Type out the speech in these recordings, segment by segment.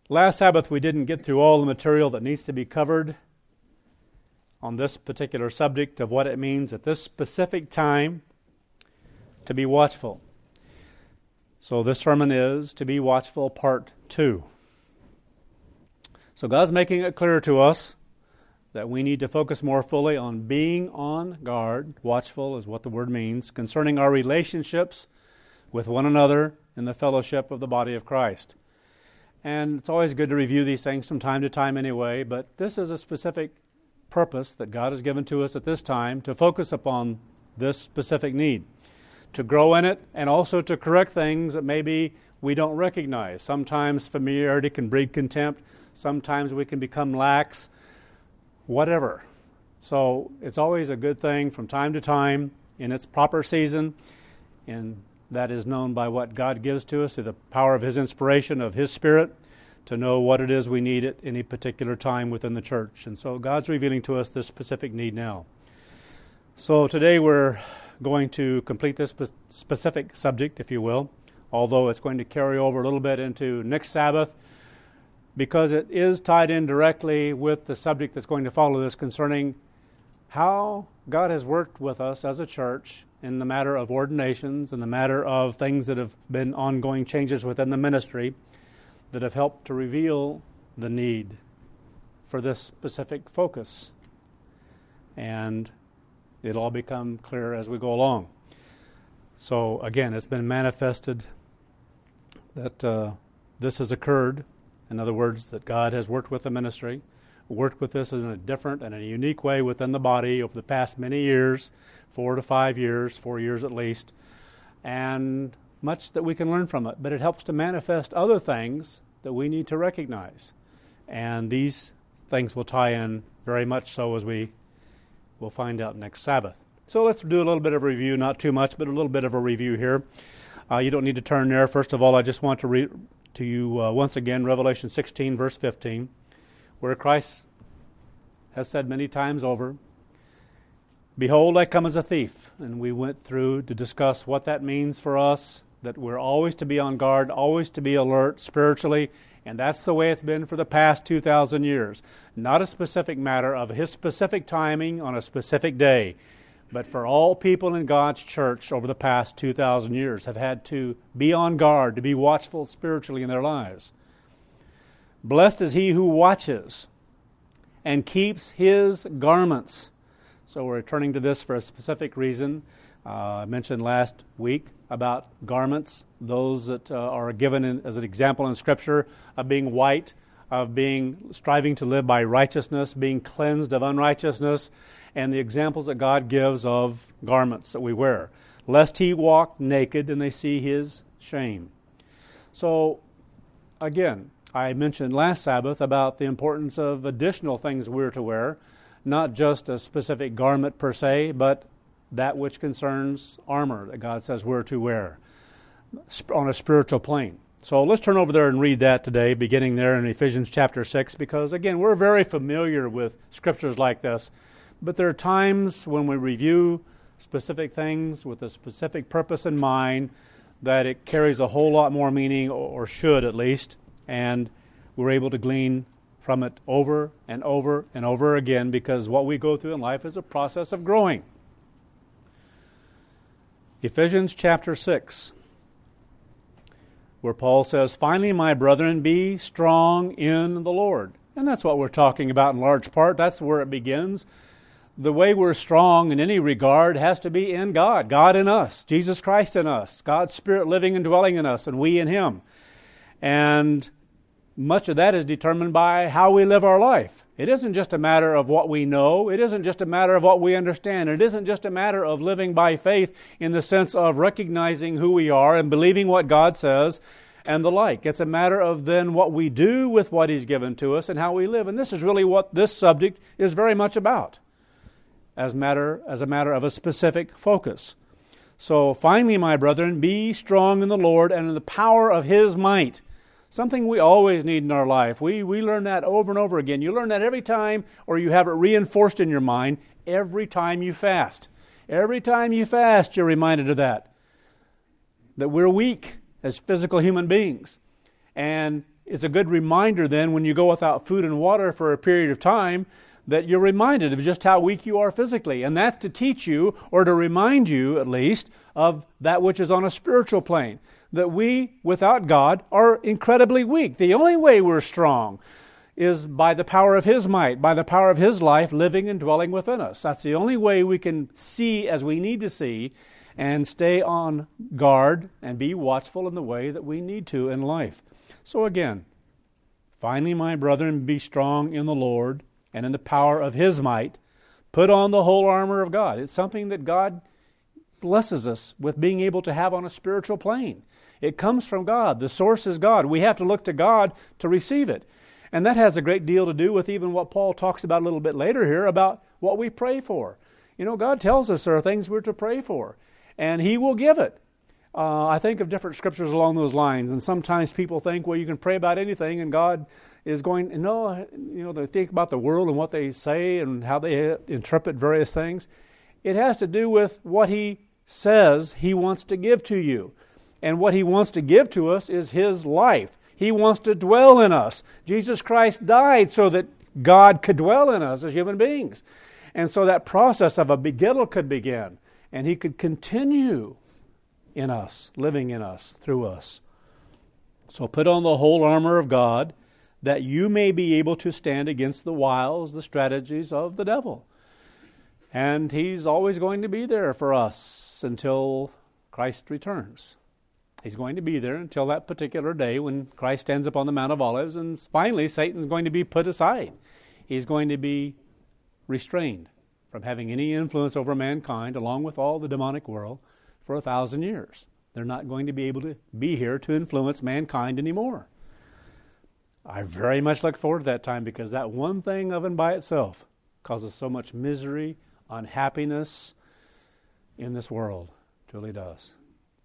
Last Sabbath we didn't get through all the material that needs to be covered on this particular subject of what it means at this specific time to be watchful. So this sermon is To Be Watchful Part 2. So God's making it clear to us that we need to focus more fully on being on guard. Watchful is what the word means, concerning our relationships with one another in the fellowship of the body of Christ. And it's always good to review these things from time to time anyway, but this is a specific purpose that God has given to us at this time to focus upon this specific need, to grow in it, and also to correct things that maybe we don't recognize. Sometimes familiarity can breed contempt. Sometimes we can become lax. Whatever. So it's always a good thing from time to time in its proper season, and that is known by what God gives to us through the power of His inspiration, of His Spirit, to know what it is we need at any particular time within the church. And so God's revealing to us this specific need now. So today we're going to complete this specific subject, if you will, although it's going to carry over a little bit into next Sabbath, because it is tied in directly with the subject that's going to follow this concerning how God has worked with us as a church in the matter of ordinations and the matter of things that have been ongoing changes within the ministry that have helped to reveal the need for this specific focus. And it'll all become clear as we go along. So again, it's been manifested that this has occurred. In other words, that God has worked with the ministry, worked with this in a different and a unique way within the body over the past many years, 4 to 5 years, 4 years at least, and much that we can learn from it. But it helps to manifest other things that we need to recognize. And these things will tie in very much so as we will find out next Sabbath. So let's do a little bit of a review, not too much, but a little bit of a review here. You don't need to turn there. First of all, I just want to read to you once again Revelation 16, verse 15, where Christ has said many times over, "Behold, I come as a thief." And we went through to discuss what that means for us, that we're always to be on guard, always to be alert spiritually, and that's the way it's been for the past 2,000 years. Not a specific matter of His specific timing on a specific day, but for all people in God's church over the past 2,000 years have had to be on guard, to be watchful spiritually in their lives. Blessed is he who watches and keeps his garments. So we're returning to this for a specific reason. I mentioned last week about garments, those that are given as an example in Scripture of being white, of being striving to live by righteousness, being cleansed of unrighteousness, and the examples that God gives of garments that we wear. Lest he walk naked and they see his shame. So, again, I mentioned last Sabbath about the importance of additional things we're to wear, not just a specific garment per se, but that which concerns armor that God says we're to wear on a spiritual plane. So let's turn over there and read that today, beginning there in Ephesians chapter 6, because again, we're very familiar with scriptures like this, but there are times when we review specific things with a specific purpose in mind that it carries a whole lot more meaning, or should at least, and we're able to glean from it over and over and over again, because what we go through in life is a process of growing. Ephesians chapter 6, where Paul says, "Finally, my brethren, be strong in the Lord." And that's what we're talking about in large part. That's where it begins. The way we're strong in any regard has to be in God, God in us, Jesus Christ in us, God's Spirit living and dwelling in us, and we in Him. And much of that is determined by how we live our life. It isn't just a matter of what we know. It isn't just a matter of what we understand. It isn't just a matter of living by faith in the sense of recognizing who we are and believing what God says and the like. It's a matter of then what we do with what He's given to us and how we live. And this is really what this subject is very much about, as a matter of a specific focus. So, finally, my brethren, be strong in the Lord and in the power of His might. Something we always need in our life. We learn that over and over again. You learn that every time, or you have it reinforced in your mind every time you fast. Every time you fast, you're reminded of that we're weak as physical human beings. And it's a good reminder then when you go without food and water for a period of time that you're reminded of just how weak you are physically. And that's to teach you, or to remind you at least, of that which is on a spiritual plane. That we, without God, are incredibly weak. The only way we're strong is by the power of His might, by the power of His life living and dwelling within us. That's the only way we can see as we need to see and stay on guard and be watchful in the way that we need to in life. So again, finally, my brethren, be strong in the Lord and in the power of His might. Put on the whole armor of God. It's something that God blesses us with being able to have on a spiritual plane. It comes from God. The source is God. We have to look to God to receive it. And that has a great deal to do with even what Paul talks about a little bit later here about what we pray for. You know, God tells us there are things we're to pray for, and He will give it. I think of different scriptures along those lines, and sometimes people think, well, you can pray about anything, and God is going, no, you know, they think about the world and what they say and how they interpret various things. It has to do with what He says He wants to give to you. And what He wants to give to us is His life. He wants to dwell in us. Jesus Christ died so that God could dwell in us as human beings. And so that process of a begettal could begin, and He could continue in us, living in us, through us. So put on the whole armor of God, that you may be able to stand against the wiles, the strategies of the devil. And he's always going to be there for us until Christ returns. He's going to be there until that particular day when Christ stands up on the Mount of Olives, and finally Satan's going to be put aside. He's going to be restrained from having any influence over mankind, along with all the demonic world, for 1,000 years. They're not going to be able to be here to influence mankind anymore. I very much look forward to that time, because that one thing of and by itself causes so much misery, unhappiness in this world. It truly does.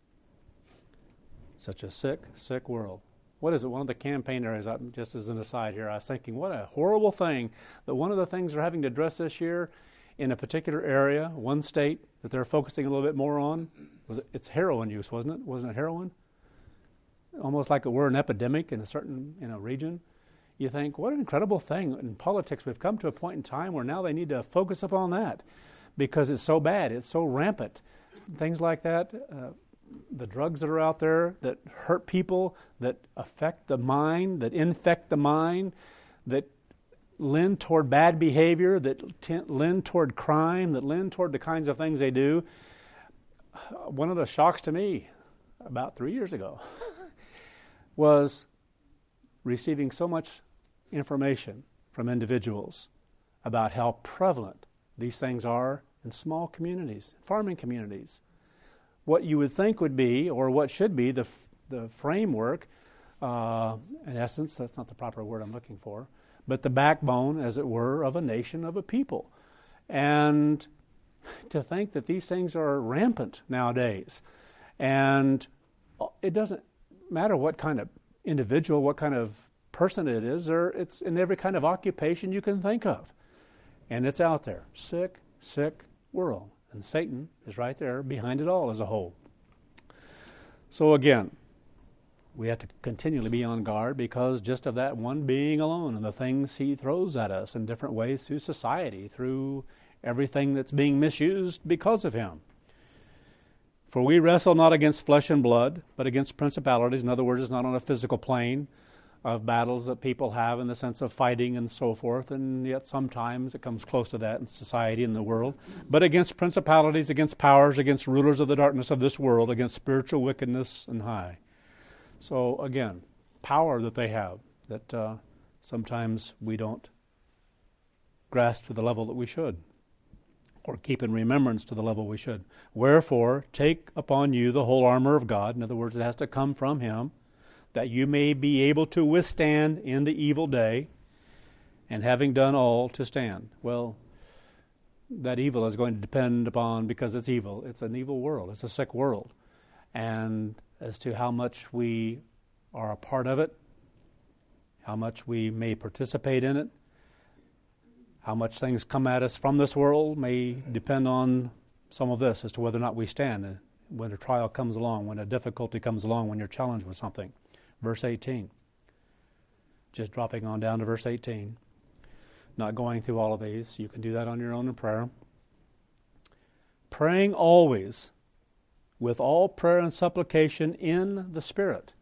Such a sick, sick world. What is it? One of the campaign areas, just as an aside here, I was thinking, what a horrible thing that one of the things they're having to address this year in a particular area, one state that they're focusing a little bit more on, it's heroin use, wasn't it? Wasn't it heroin? Almost like we're an epidemic in a certain region. You think, what an incredible thing. In politics, we've come to a point in time where now they need to focus upon that because it's so bad, it's so rampant. Things like that. The drugs that are out there that hurt people, that affect the mind, that infect the mind, that lend toward bad behavior, that lend toward crime, that lend toward the kinds of things they do. One of the shocks to me about 3 years ago was receiving so much information from individuals about how prevalent these things are in small communities, farming communities. What you would think would be, or what should be, the framework, in essence, that's not the proper word I'm looking for, but the backbone, as it were, of a nation, of a people. And to think that these things are rampant nowadays. And it doesn't matter what kind of individual, what kind of person it is, or it's in every kind of occupation you can think of. And it's out there. Sick, sick world. And Satan is right there behind it all as a whole. So again, we have to continually be on guard because just of that one being alone and the things he throws at us in different ways through society, through everything that's being misused because of him. For we wrestle not against flesh and blood, but against principalities. In other words, it's not on a physical plane of battles that people have in the sense of fighting and so forth, and yet sometimes it comes close to that in society and the world. But against principalities, against powers, against rulers of the darkness of this world, against spiritual wickedness in high. So again, power that they have that sometimes we don't grasp to the level that we should, or keep in remembrance to the level we should. Wherefore, take upon you the whole armor of God. In other words, it has to come from him, that you may be able to withstand in the evil day, and having done all, to stand. Well, that evil is going to depend upon, because it's evil. It's an evil world. It's a sick world. And as to how much we are a part of it, how much we may participate in it, how much things come at us from this world may depend on some of this as to whether or not we stand when a trial comes along, when a difficulty comes along, when you're challenged with something. Verse 18. just dropping on down to verse 18. Not going through all of these. You can do that on your own in prayer. Praying always with all prayer and supplication in the Spirit.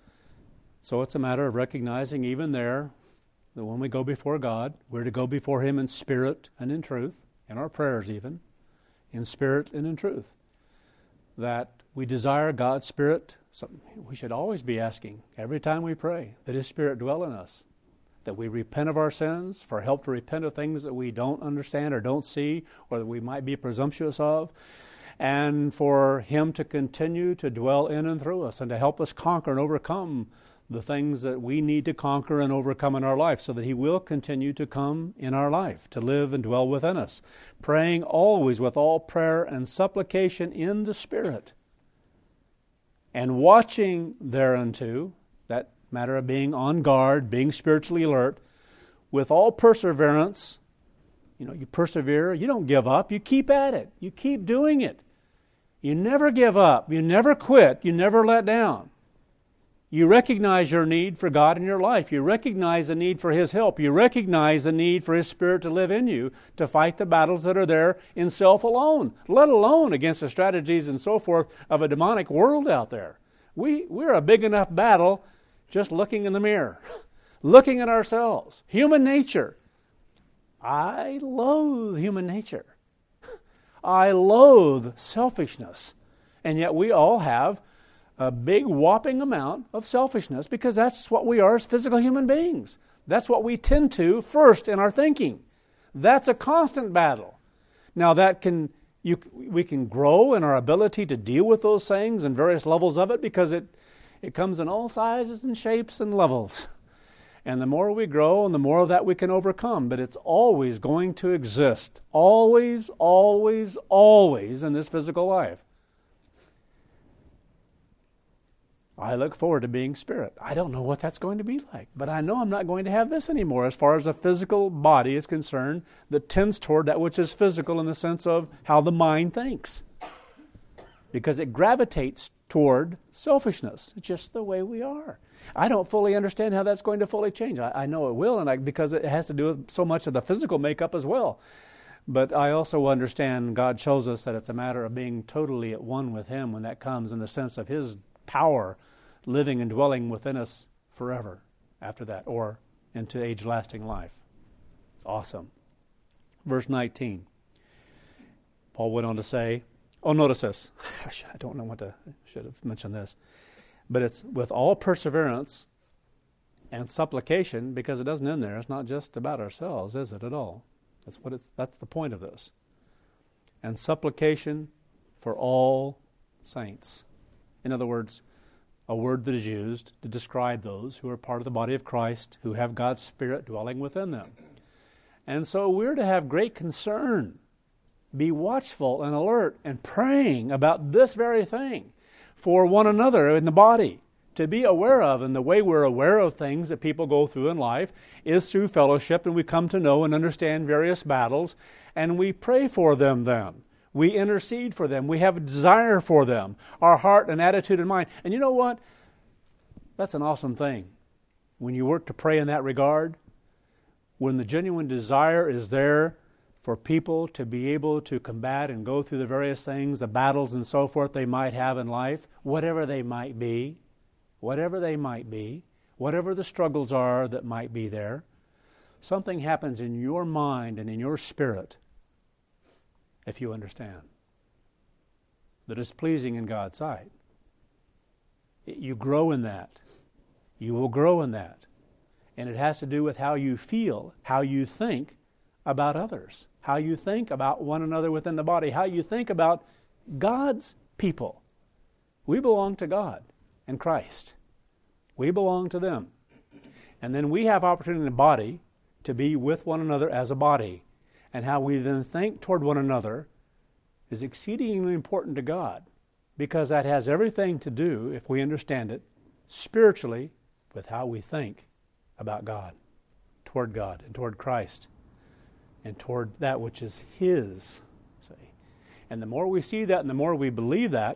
So it's a matter of recognizing even there that when we go before God, we're to go before Him in spirit and in truth, in our prayers even, in spirit and in truth. That we desire God's Spirit. So we should always be asking, every time we pray, that His Spirit dwell in us. That we repent of our sins, for help to repent of things that we don't understand or don't see, or that we might be presumptuous of, and for Him to continue to dwell in and through us, and to help us conquer and overcome the things that we need to conquer and overcome in our life, so that He will continue to come in our life, to live and dwell within us. Praying always with all prayer and supplication in the Spirit, and watching thereunto, that matter of being on guard, being spiritually alert, with all perseverance. You persevere, you don't give up, you keep at it, you keep doing it. You never give up, you never quit, you never let down. You recognize your need for God in your life. You recognize the need for His help. You recognize the need for His Spirit to live in you to fight the battles that are there in self alone, let alone against the strategies and so forth of a demonic world out there. We're a big enough battle just looking in the mirror, looking at ourselves. Human nature. I loathe human nature. I loathe selfishness. And yet we all have a big whopping amount of selfishness because that's what we are as physical human beings. That's what we tend to first in our thinking. That's a constant battle. Now we can grow in our ability to deal with those things and various levels of it because it comes in all sizes and shapes and levels. And the more we grow and the more of that we can overcome. But it's always going to exist. Always, always, always in this physical life. I look forward to being spirit. I don't know what that's going to be like, but I know I'm not going to have this anymore as far as a physical body is concerned that tends toward that which is physical in the sense of how the mind thinks. Because it gravitates toward selfishness. It's just the way we are. I don't fully understand how that's going to fully change. I know it will, because it has to do with so much of the physical makeup as well. But I also understand God shows us that it's a matter of being totally at one with Him when that comes in the sense of His power living and dwelling within us forever after that, or into age-lasting life. Awesome. Verse 19. Paul went on to say, notice this. I don't know I should have mentioned this. But it's with all perseverance and supplication, because it doesn't end there. It's not just about ourselves, is it, at all? That's the point of this. And supplication for all saints. In other words, a word that is used to describe those who are part of the body of Christ, who have God's Spirit dwelling within them. And so we're to have great concern, be watchful and alert and praying about this very thing for one another in the body, to be aware of. And the way we're aware of things that people go through in life is through fellowship, and we come to know and understand various battles, and we pray for them then. We intercede for them. We have a desire for them, our heart and attitude and mind. And you know what? That's an awesome thing. When you work to pray in that regard, when the genuine desire is there for people to be able to combat and go through the various things, the battles and so forth they might have in life, whatever they might be, whatever the struggles are that might be there, something happens in your mind and in your spirit, if you understand, that is pleasing in God's sight. You grow in that. You will grow in that. And it has to do with how you feel, how you think about others, how you think about one another within the body, how you think about God's people. We belong to God and Christ. We belong to them. And then we have opportunity in the body to be with one another as a body. And how we then think toward one another is exceedingly important to God, because that has everything to do, if we understand it, spiritually with how we think about God, and toward Christ, and toward that which is His. See? And the more we see that and the more we believe that,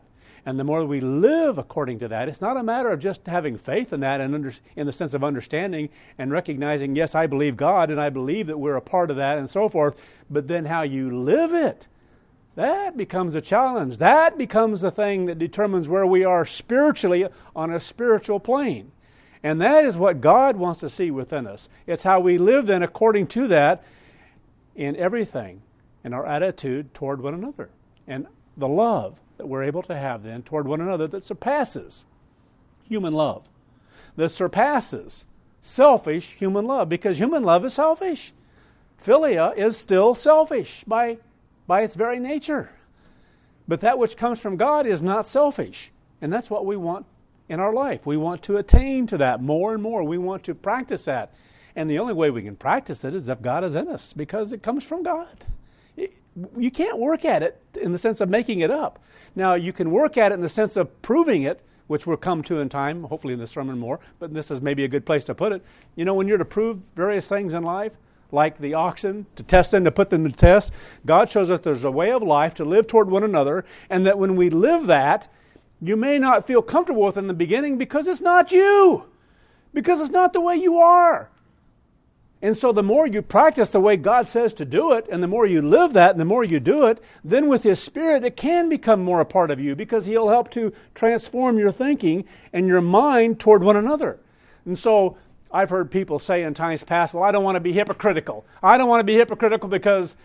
And the more we live according to that, it's not a matter of just having faith in that and in the sense of understanding and recognizing, yes, I believe God and I believe that we're a part of that and so forth, but then how you live it, that becomes a challenge. That becomes the thing that determines where we are spiritually on a spiritual plane. And that is what God wants to see within us. It's how we live then according to that in everything, in our attitude toward one another. And the love that we're able to have then toward one another that surpasses human love. That surpasses selfish human love, because human love is selfish. Philia is still selfish by its very nature. But that which comes from God is not selfish. And that's what we want in our life. We want to attain to that more and more. We want to practice that. And the only way we can practice it is if God is in us, because it comes from God. You can't work at it in the sense of making it up. Now, you can work at it in the sense of proving it, which we'll come to in time, hopefully in this sermon more, but this is maybe a good place to put it. You know, when you're to prove various things in life, like the oxen, to test them, to put them to test, God shows us there's a way of life to live toward one another, and that when we live that, you may not feel comfortable with it in the beginning because it's not you, because it's not the way you are. And so the more you practice the way God says to do it, and the more you live that, and the more you do it, then with His Spirit it can become more a part of you, because He'll help to transform your thinking and your mind toward one another. And so I've heard people say in times past, well, I don't want to be hypocritical. I don't want to be hypocritical because,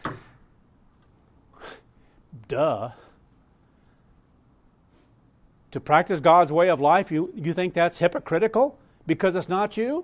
duh. To practice God's way of life, you think that's hypocritical because it's not you?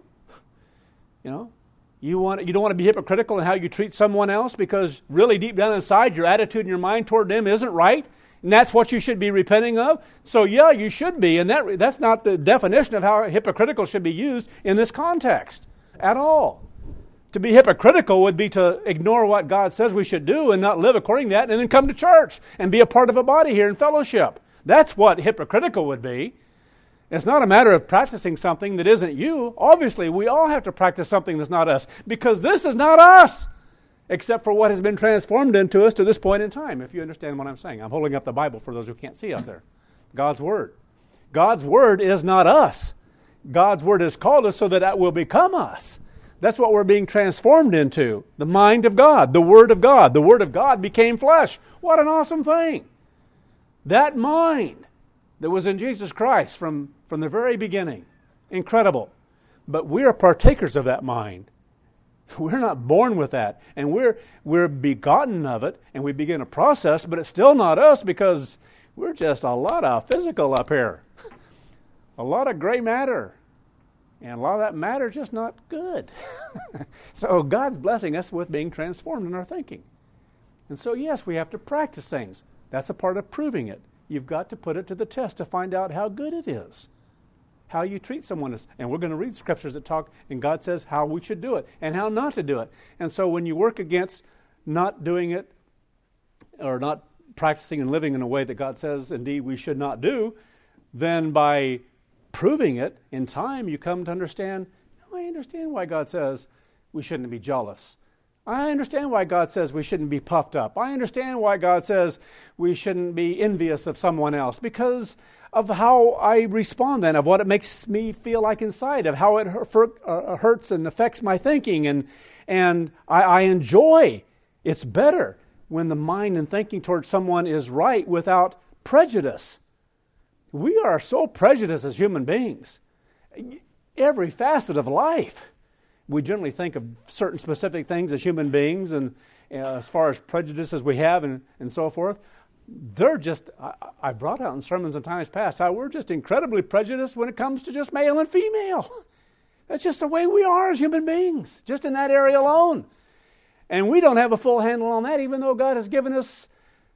You know? You don't want to be hypocritical in how you treat someone else because really deep down inside your attitude and your mind toward them isn't right, and that's what you should be repenting of? So yeah, you should be, and that's not the definition of how hypocritical should be used in this context at all. To be hypocritical would be to ignore what God says we should do and not live according to that, and then come to church and be a part of a body here in fellowship. That's what hypocritical would be. It's not a matter of practicing something that isn't you. Obviously, we all have to practice something that's not us, because this is not us, except for what has been transformed into us to this point in time, if you understand what I'm saying. I'm holding up the Bible for those who can't see out there. God's Word. God's Word is not us. God's Word has called us so that that will become us. That's what we're being transformed into, the mind of God, the Word of God. The Word of God became flesh. What an awesome thing. That mind that was in Jesus Christ from the very beginning. Incredible. But we are partakers of that mind. We're not born with that. And we're begotten of it, and we begin a process, but it's still not us, because we're just a lot of physical up here. A lot of gray matter. And a lot of that matter is just not good. So God's blessing us with being transformed in our thinking. And so yes, we have to practice things. That's a part of proving it. You've got to put it to the test to find out how good it is. How you treat someone is. And we're going to read scriptures that talk, and God says how we should do it and how not to do it. And so when you work against not doing it or not practicing and living in a way that God says indeed we should not do, then by proving it in time, you come to understand, no, I understand why God says we shouldn't be jealous. I understand why God says we shouldn't be puffed up. I understand why God says we shouldn't be envious of someone else, because of how I respond then, of what it makes me feel like inside, of how it hurts and affects my thinking. And I enjoy. It's better when the mind and thinking towards someone is right without prejudice. We are so prejudiced as human beings. Every facet of life. We generally think of certain specific things as human beings, and as far as prejudices we have and so forth, they're just, I brought out in sermons in times past how we're just incredibly prejudiced when it comes to just male and female. That's just the way we are as human beings, just in that area alone. And we don't have a full handle on that, even though God has given us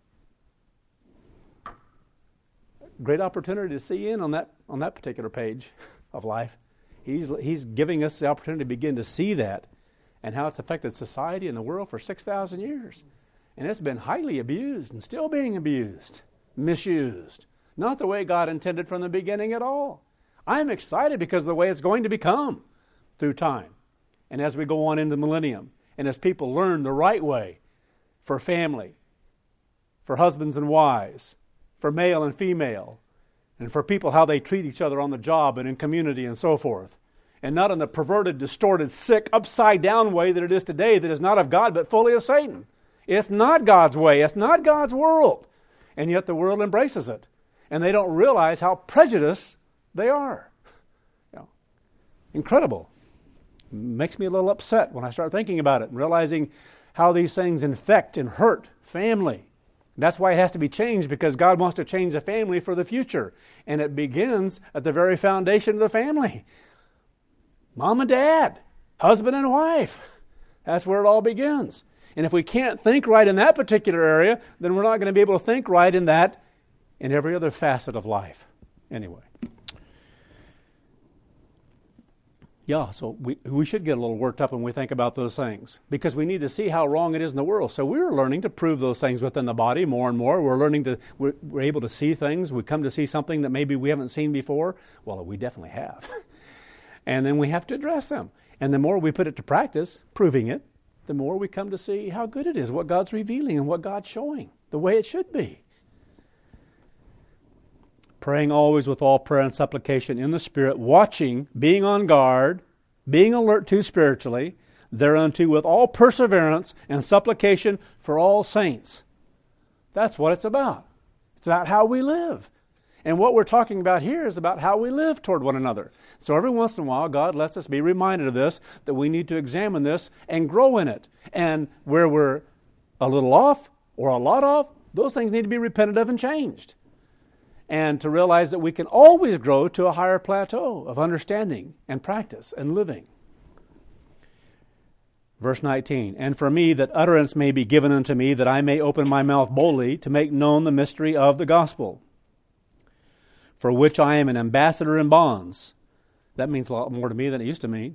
great opportunity to see in on that particular page of life. He's giving us the opportunity to begin to see that and how it's affected society and the world for 6,000 years. And it's been highly abused and still being abused, misused. Not the way God intended from the beginning at all. I'm excited because of the way it's going to become through time. And as we go on into the millennium, and as people learn the right way for family, for husbands and wives, for male and female, and for people how they treat each other on the job and in community and so forth. And not in the perverted, distorted, sick, upside-down way that it is today that is not of God but fully of Satan. It's not God's way. It's not God's world. And yet the world embraces it. And they don't realize how prejudiced they are. Incredible. Makes me a little upset when I start thinking about it and realizing how these things infect and hurt family. That's why it has to be changed, because God wants to change the family for the future. And it begins at the very foundation of the family. Mom and dad, husband and wife. That's where it all begins. And if we can't think right in that particular area, then we're not going to be able to think right in every other facet of life. Anyway. Yeah, so we should get a little worked up when we think about those things, because we need to see how wrong it is in the world. So we're learning to prove those things within the body more and more. We're able to see things. We come to see something that maybe we haven't seen before. Well, we definitely have. And then we have to address them. And the more we put it to practice, proving it, the more we come to see how good it is, what God's revealing and what God's showing, the way it should be. Praying always with all prayer and supplication in the Spirit, watching, being on guard, being alert to spiritually, thereunto with all perseverance and supplication for all saints. That's what it's about. It's about how we live. And what we're talking about here is about how we live toward one another. So every once in a while, God lets us be reminded of this, that we need to examine this and grow in it. And where we're a little off or a lot off, those things need to be repented of and changed. And to realize that we can always grow to a higher plateau of understanding and practice and living. Verse 19, and for me that utterance may be given unto me, that I may open my mouth boldly to make known the mystery of the gospel, for which I am an ambassador in bonds. That means a lot more to me than it used to mean.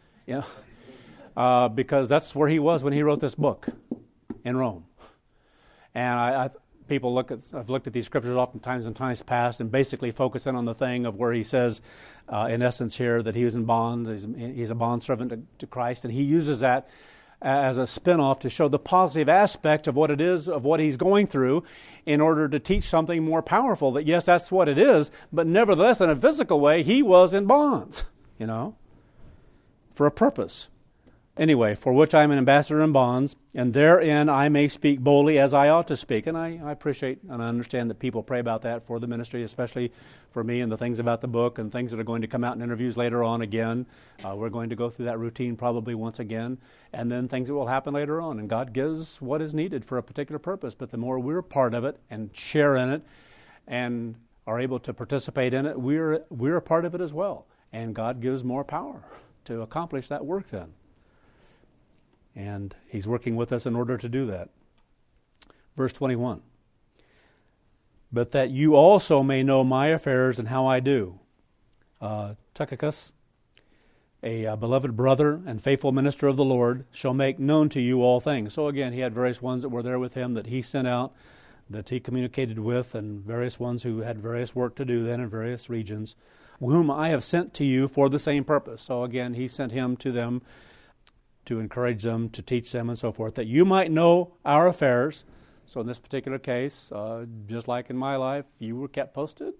Because that's where he was when he wrote this book, in Rome. And I've looked at these scriptures oftentimes in times past and basically focus in on the thing of where he says, in essence here, that he was in bond, he's a bondservant to Christ, and he uses that as a spin-off to show the positive aspect of what it is, of what he's going through, in order to teach something more powerful, that yes, that's what it is, but nevertheless, in a physical way, he was in bonds, for a purpose. Anyway, for which I am an ambassador in bonds, and therein I may speak boldly as I ought to speak. And I appreciate and I understand that people pray about that for the ministry, especially for me and the things about the book and things that are going to come out in interviews later on again. We're going to go through that routine probably once again, and then things that will happen later on. And God gives what is needed for a particular purpose, but the more we're part of it and share in it and are able to participate in it, we're a part of it as well. And God gives more power to accomplish that work then. And he's working with us in order to do that. Verse 21. But that you also may know my affairs and how I do. Tychicus, a beloved brother and faithful minister of the Lord, shall make known to you all things. So again, he had various ones that were there with him that he sent out, that he communicated with, and various ones who had various work to do then in various regions, whom I have sent to you for the same purpose. So again, he sent him to them to encourage them, to teach them, and so forth, that you might know our affairs. So in this particular case, just like in my life, you were kept posted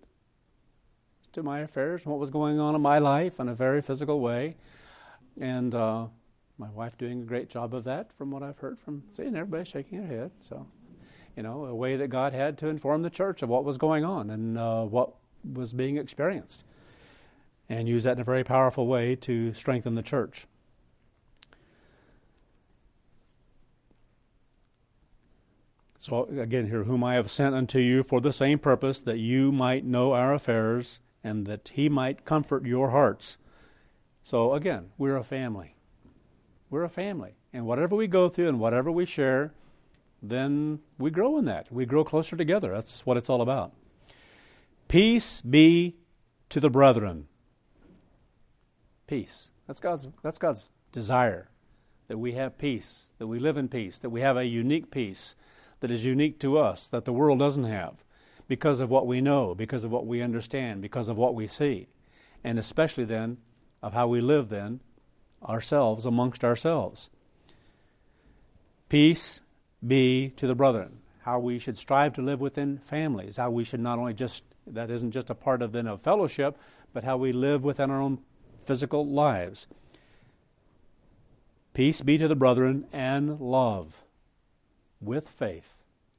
to my affairs and what was going on in my life in a very physical way. And my wife doing a great job of that from what I've heard from seeing everybody shaking their head. So, a way that God had to inform the church of what was going on and what was being experienced. And use that in a very powerful way to strengthen the church. So again here, whom I have sent unto you for the same purpose, that you might know our affairs, and that he might comfort your hearts. So again, we're a family. We're a family. And whatever we go through and whatever we share, then we grow in that. We grow closer together. That's what it's all about. Peace be to the brethren. Peace. That's God's desire, that we have peace, that we live in peace, that we have a unique peace that is unique to us, that the world doesn't have, because of what we know, because of what we understand, because of what we see, and especially then of how we live then ourselves amongst ourselves. Peace be to the brethren. How we should strive to live within families, how we should not only just That isn't just a part of then of fellowship, but how we live within our own physical lives. Peace be to the brethren and love with faith.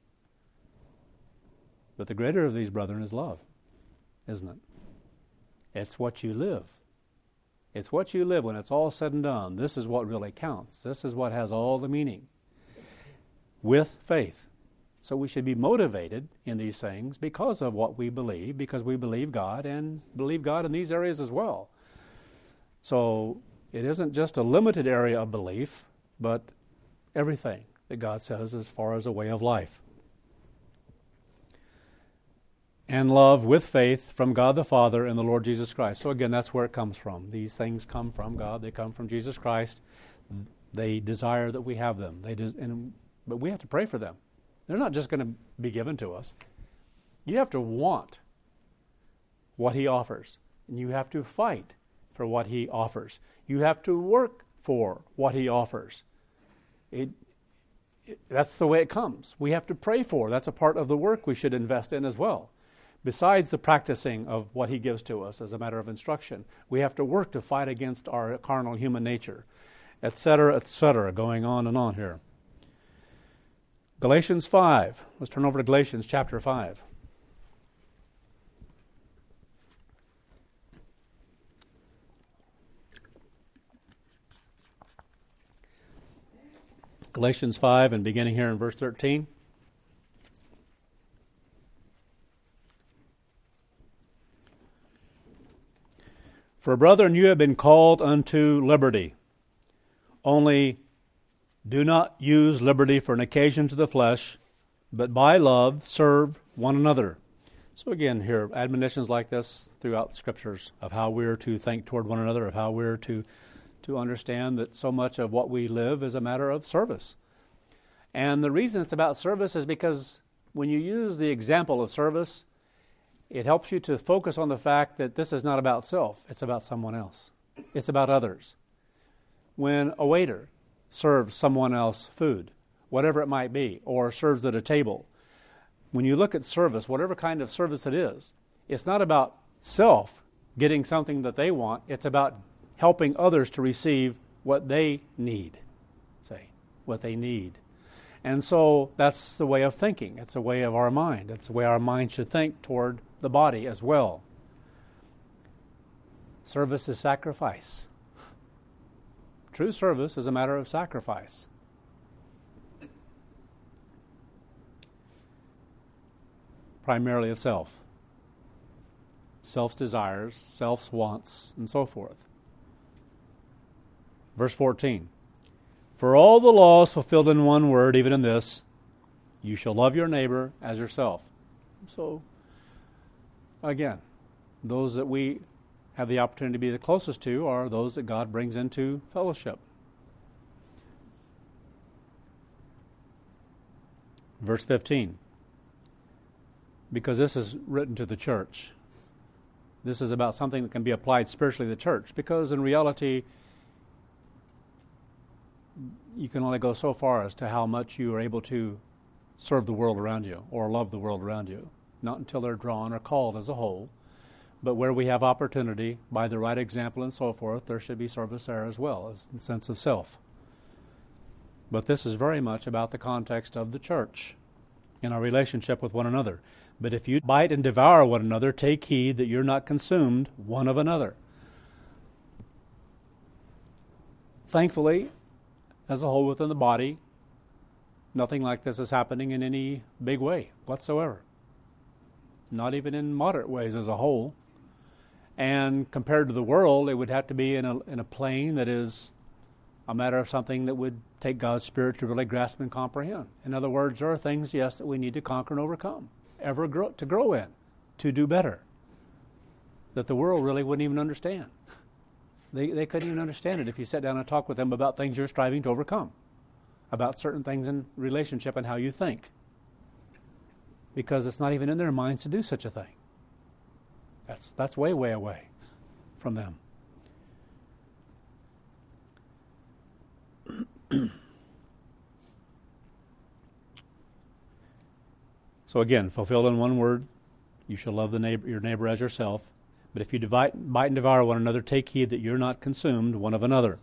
But the greater of these brethren is love, isn't it? It's what you live. It's what you live when it's all said and done. This is what really counts. This is what has all the meaning. With faith. So we should be motivated in these things because of what we believe, because we believe God and believe God in these areas as well. So it isn't just a limited area of belief, but everything that God says as far as a way of life. And love with faith from God the Father and the Lord Jesus Christ. So again, that's where it comes from. These things come from God. They come from Jesus Christ. They desire that we have them. But we have to pray for them. They're not just going to be given to us. You have to want what He offers. And you have to fight for what He offers. You have to work for what He offers. That's the way it comes. We have to pray for. That's a part of the work we should invest in as well. Besides the practicing of what He gives to us as a matter of instruction, we have to work to fight against our carnal human nature, etc., going on and on here. Galatians 5. Let's turn over to Galatians chapter 5. Galatians 5 and beginning here in verse 13. For brethren, you have been called unto liberty. Only do not use liberty for an occasion to the flesh, but by love serve one another. So again, here, admonitions like this throughout the Scriptures of how we're to think toward one another, of how we're to understand that so much of what we live is a matter of service. And the reason it's about service is because when you use the example of service, it helps you to focus on the fact that this is not about self, it's about someone else. It's about others. When a waiter serves someone else food, whatever it might be, or serves at a table, when you look at service, whatever kind of service it is, it's not about self getting something that they want, it's about helping others to receive what they need. What they need. And so that's the way of thinking. It's a way of our mind. It's the way our mind should think toward the body as well. Service is sacrifice. True service is a matter of sacrifice. Primarily of self. Self's desires, self's wants, and so forth. Verse 14. For all the law is fulfilled in one word, even in this, you shall love your neighbor as yourself. So, again, those that we have the opportunity to be the closest to are those that God brings into fellowship. Verse 15. Because this is written to the church. This is about something that can be applied spiritually to the church. Because in reality, you can only go so far as to how much you are able to serve the world around you or love the world around you. Not until they're drawn or called as a whole. But where we have opportunity, by the right example and so forth, there should be service there as well, as in the sense of self. But this is very much about the context of the church in our relationship with one another. But if you bite and devour one another, take heed that you're not consumed one of another. Thankfully, as a whole within the body, nothing like this is happening in any big way whatsoever. Not even in moderate ways as a whole. And compared to the world, it would have to be in a plane that is a matter of something that would take God's Spirit to really grasp and comprehend. In other words, there are things, yes, that we need to conquer and overcome, to grow in, to do better, that the world really wouldn't even understand. They couldn't even understand it if you sat down and talked with them about things you're striving to overcome, about certain things in relationship and how you think, because it's not even in their minds to do such a thing. That's way, way away from them. So again, fulfilled in one word, You shall love your neighbor as yourself. But if you bite and devour one another, take heed that you're not consumed one of another.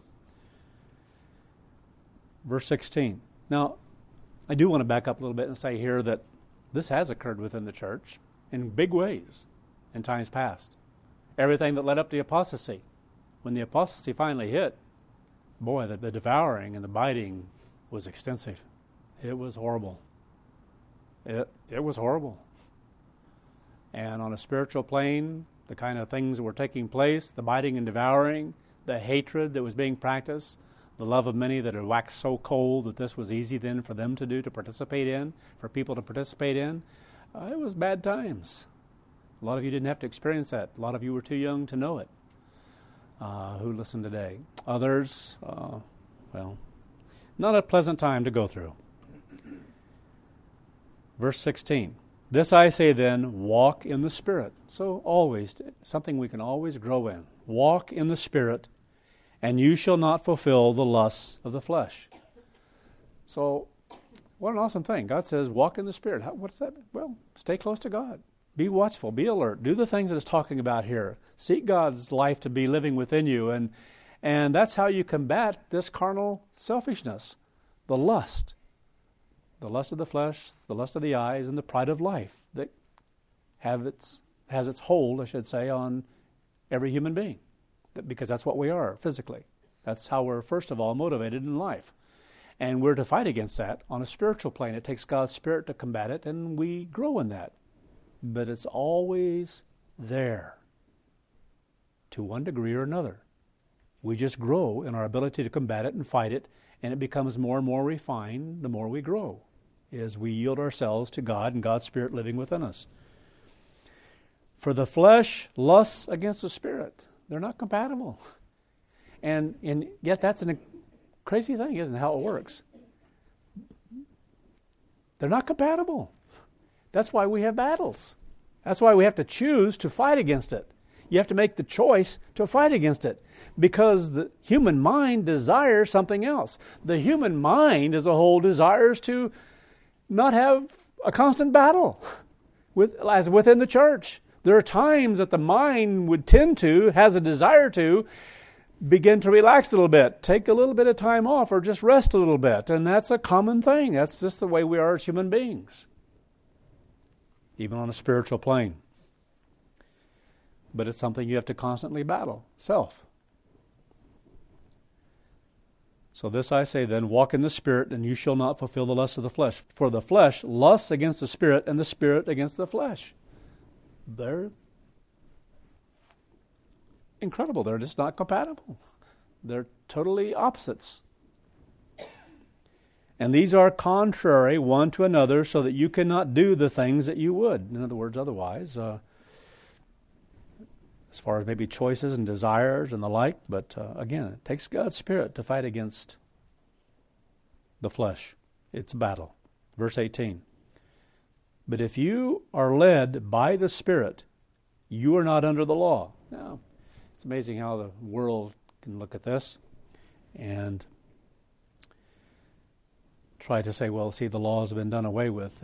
Verse 16. Now, I do want to back up a little bit and say here that this has occurred within the church in big ways in times past. Everything that led up to apostasy. When the apostasy finally hit, boy, the devouring and the biting was extensive. It was horrible. It was horrible. And on a spiritual plane, the kind of things that were taking place, the biting and devouring, the hatred that was being practiced, the love of many that had waxed so cold that this was easy then for them to do, to participate in, for people to participate in, it was bad times. A lot of you didn't have to experience that. A lot of you were too young to know it, who listen today. Others, well, not a pleasant time to go through. Verse 16. This I say then, walk in the Spirit. So always, something we can always grow in. Walk in the Spirit, and you shall not fulfill the lusts of the flesh. So, what an awesome thing. God says, walk in the Spirit. What does that mean? Well, stay close to God. Be watchful. Be alert. Do the things that it's talking about here. Seek God's life to be living within you. And that's how you combat this carnal selfishness, the lust. The lust of the flesh, the lust of the eyes, and the pride of life that has its hold, I should say, on every human being. Because that's what we are physically. That's how we're, first of all, motivated in life. And we're to fight against that on a spiritual plane. It takes God's Spirit to combat it, and we grow in that. But it's always there to one degree or another. We just grow in our ability to combat it and fight it, and it becomes more and more refined the more we grow, as we yield ourselves to God and God's Spirit living within us. For the flesh lusts against the Spirit. They're not compatible. And yet that's a crazy thing, isn't it, how it works? They're not compatible. That's why we have battles. That's why we have to choose to fight against it. You have to make the choice to fight against it, because the human mind desires something else. The human mind as a whole desires to not have a constant battle as within the church. There are times that the mind would tend to, has a desire to, begin to relax a little bit, take a little bit of time off, or just rest a little bit. And that's a common thing. That's just the way we are as human beings, even on a spiritual plane. But it's something you have to constantly battle, self. So this I say then, walk in the Spirit, and you shall not fulfill the lusts of the flesh. For the flesh lusts against the Spirit, and the Spirit against the flesh. They're incredible. They're just not compatible. They're totally opposites. And these are contrary one to another, so that you cannot do the things that you would. In other words, otherwise, as far as maybe choices and desires and the like. But again, it takes God's Spirit to fight against the flesh. It's a battle. Verse 18. But if you are led by the Spirit, you are not under the law. Now, it's amazing how the world can look at this and try to say, well, see, the laws have been done away with.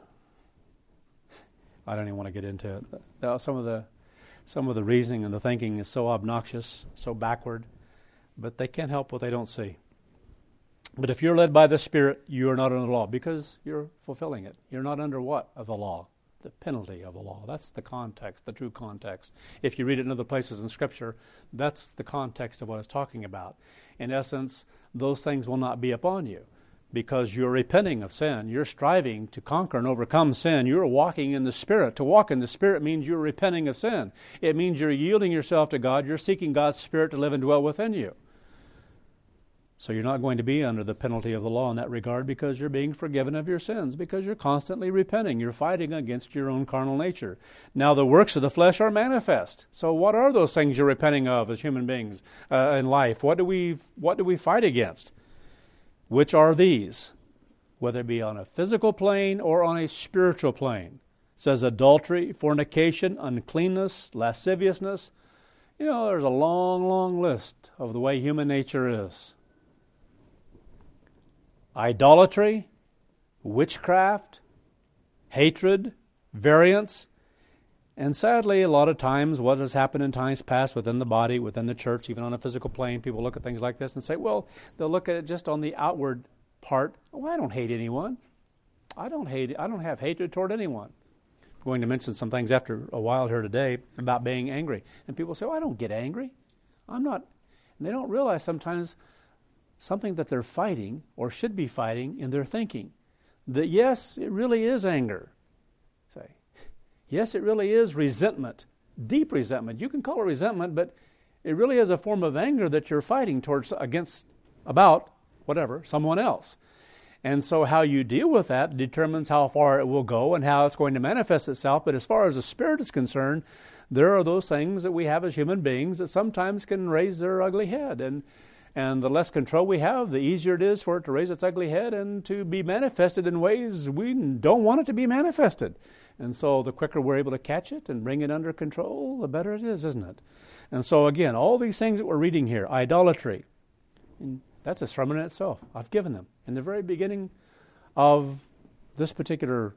I don't even want to get into it. Some of the reasoning and the thinking is so obnoxious, so backward, but they can't help what they don't see. But if you're led by the Spirit, you are not under the law, because you're fulfilling it. You're not under what of the law? The penalty of the law. That's the context, the true context. If you read it in other places in Scripture, that's the context of what it's talking about. In essence, those things will not be upon you, because you're repenting of sin. You're striving to conquer and overcome sin. You're walking in the Spirit. To walk in the Spirit means you're repenting of sin. It means you're yielding yourself to God. You're seeking God's Spirit to live and dwell within you. So you're not going to be under the penalty of the law in that regard, because you're being forgiven of your sins, because you're constantly repenting. You're fighting against your own carnal nature. Now the works of the flesh are manifest. So what are those things you're repenting of as human beings in life? What do we fight against? Which are these? Whether it be on a physical plane or on a spiritual plane. It says adultery, fornication, uncleanness, lasciviousness. You know, there's a long, long list of the way human nature is. Idolatry, witchcraft, hatred, variance. And sadly, a lot of times what has happened in times past within the body, within the church, even on a physical plane, people look at things like this and say, well, they'll look at it just on the outward part. Oh, I don't hate anyone. I don't have hatred toward anyone. I'm going to mention some things after a while here today about being angry. And people say, oh, I don't get angry. I'm not. And they don't realize sometimes something that they're fighting or should be fighting in their thinking. That yes, it really is anger. Say, yes, it really is resentment, deep resentment. You can call it resentment, but it really is a form of anger that you're fighting about someone else. And so how you deal with that determines how far it will go and how it's going to manifest itself. But as far as the Spirit is concerned, there are those things that we have as human beings that sometimes can raise their ugly head. And the less control we have, the easier it is for it to raise its ugly head and to be manifested in ways we don't want it to be manifested. And so the quicker we're able to catch it and bring it under control, the better it is, isn't it? And so again, all these things that we're reading here, idolatry, that's a sermon in itself. I've given them. In the very beginning of this particular,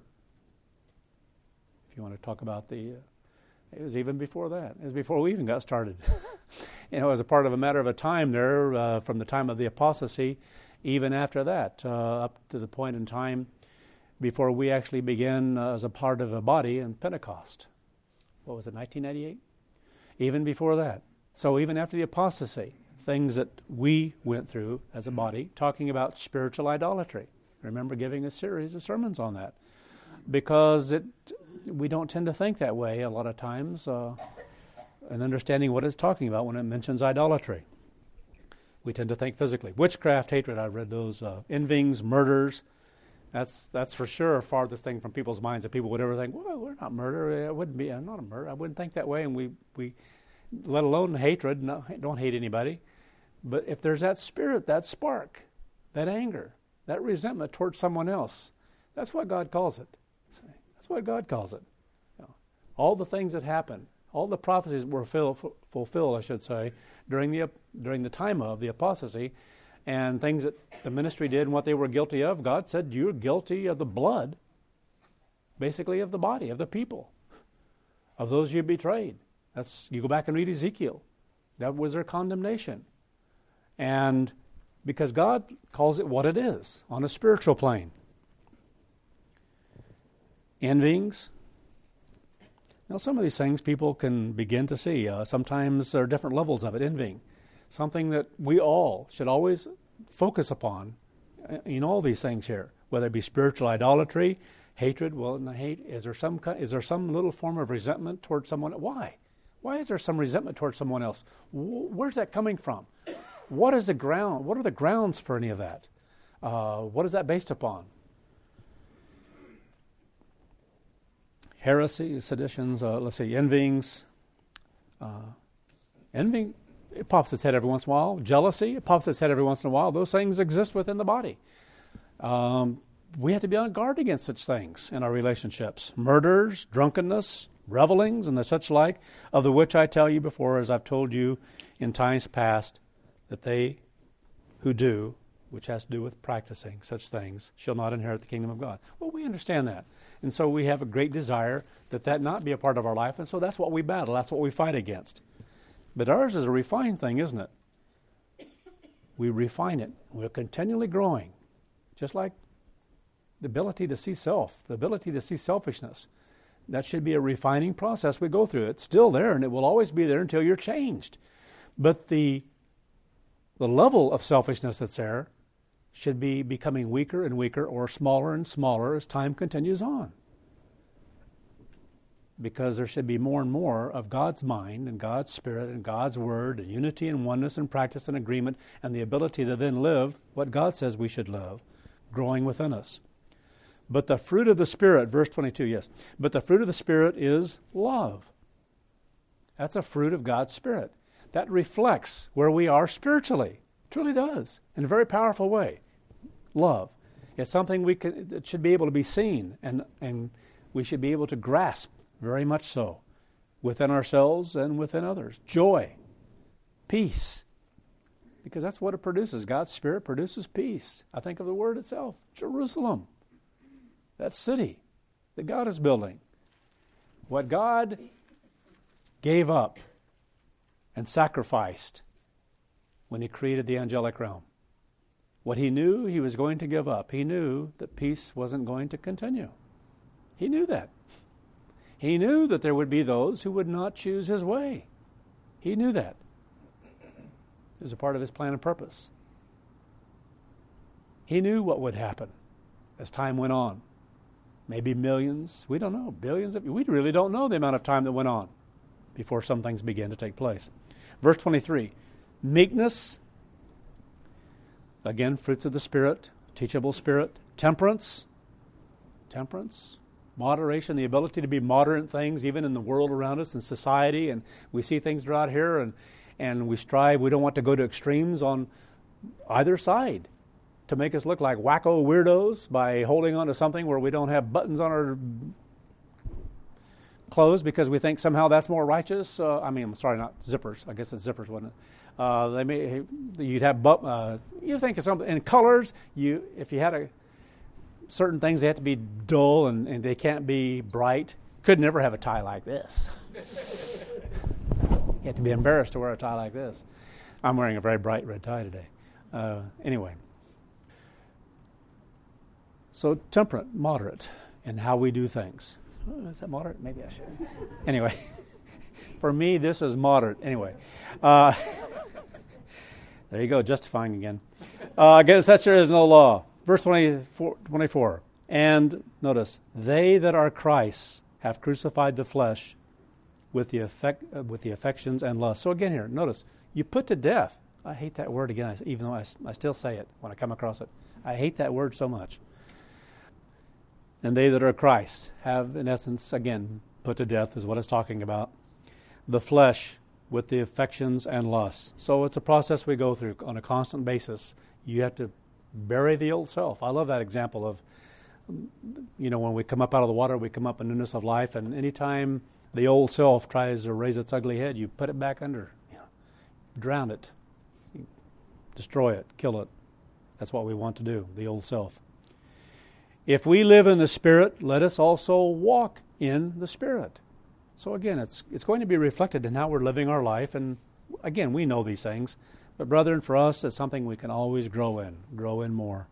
if you want to talk about it was even before that. It was before we even got started. As a part of a matter of a time there, from the time of the apostasy, even after that, up to the point in time before we actually began as a part of a body in Pentecost. What was it, 1998? Even before that. So even after the apostasy, things that we went through as a body, talking about spiritual idolatry. I remember giving a series of sermons on that. Because we don't tend to think that way a lot of times, and understanding what it's talking about when it mentions idolatry. We tend to think physically. Witchcraft, hatred, I read those, envyings, murders. That's for sure farthest thing from people's minds that people would ever think, well, we're not murder. It wouldn't be, I'm not a murderer. I wouldn't think that way, and we let alone hatred, don't hate anybody. But if there's that spirit, that spark, that anger, that resentment towards someone else, that's what God calls it. That's what God calls it. All the things that happened, all the prophecies that were fulfilled, I should say, during the time of the apostasy, and things that the ministry did and what they were guilty of, God said, you're guilty of the blood, basically of the body, of the people, of those you betrayed. You go back and read Ezekiel. That was their condemnation. And because God calls it what it is on a spiritual plane. Envyings. Now, some of these things people can begin to see. Sometimes there are different levels of it. Envying, something that we all should always focus upon in all these things here, whether it be spiritual idolatry, hatred. Well, is there some little form of resentment towards someone? Why? Why is there some resentment towards someone else? Where's that coming from? What is the ground? What are the grounds for any of that? What is that based upon? Heresy, seditions, envyings. Envying, it pops its head every once in a while. Jealousy, it pops its head every once in a while. Those things exist within the body. We have to be on guard against such things in our relationships. Murders, drunkenness, revelings, and the such like, of the which I tell you before, as I've told you in times past, that they who do, which has to do with practicing such things, shall not inherit the kingdom of God. Well, we understand that. And so we have a great desire that not be a part of our life, and so that's what we battle. That's what we fight against. But ours is a refined thing, isn't it? We refine it. We're continually growing. Just like the ability to see self, the ability to see selfishness. That should be a refining process we go through. It's still there, and it will always be there until you're changed. But the level of selfishness that's there should be becoming weaker and weaker, or smaller and smaller as time continues on. Because there should be more and more of God's mind and God's Spirit and God's Word and unity and oneness and practice and agreement and the ability to then live what God says we should live, growing within us. But the fruit of the Spirit, verse 22, yes. But the fruit of the Spirit is love. That's a fruit of God's Spirit. That reflects where we are spiritually. It truly does, in a very powerful way. Love. It's something it should be able to be seen, and we should be able to grasp very much so within ourselves and within others. Joy. Peace. Because that's what it produces. God's Spirit produces peace. I think of the word itself. Jerusalem. That city that God is building. What God gave up and sacrificed when He created the angelic realm. What He knew He was going to give up. He knew that peace wasn't going to continue. He knew that. He knew that there would be those who would not choose His way. He knew that. It was a part of His plan and purpose. He knew what would happen as time went on. Maybe millions, we don't know, billions we really don't know the amount of time that went on before some things began to take place. Verse 23, meekness, again, fruits of the Spirit, teachable spirit, temperance, moderation, the ability to be moderate in things, even in the world around us and society, and we see things out here, and we strive, we don't want to go to extremes on either side to make us look like wacko weirdos by holding on to something where we don't have buttons on our clothes because we think somehow that's more righteous. I'm sorry, not zippers. I guess it's zippers, wasn't it? You'd have you think of something in colors. If you had certain things, they have to be dull and they can't be bright. Could never have a tie like this. You have to be embarrassed to wear a tie like this. I'm wearing a very bright red tie today. Anyway. So temperate, moderate in how we do things. Oh, is that moderate? Maybe I should. Anyway, for me, this is moderate. Anyway, there you go, justifying again. Against such there is no law. Verse 24. And notice, they that are Christ's have crucified the flesh with the affections and lusts. So again here, notice, you put to death. I hate that word again, even though I still say it when I come across it. I hate that word so much. And they that are Christ have, in essence, again, put to death is what it's talking about. The flesh with the affections and lusts. So it's a process we go through on a constant basis. You have to bury the old self. I love that example of, when we come up out of the water, we come up in newness of life, and anytime the old self tries to raise its ugly head, you put it back under. Drown it. Destroy it. Kill it. That's what we want to do, the old self. If we live in the Spirit, let us also walk in the Spirit. So again, it's going to be reflected in how we're living our life. And again, we know these things. But brethren, for us, it's something we can always grow in more.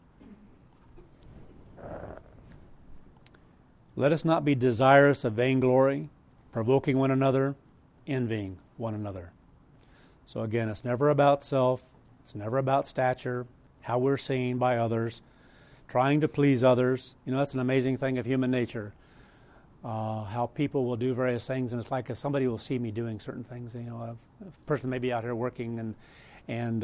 Let us not be desirous of vainglory, provoking one another, envying one another. So again, it's never about self. It's never about stature, how we're seen by others, trying to please others. That's an amazing thing of human nature. How people will do various things, and it's like if somebody will see me doing certain things. A person may be out here working, and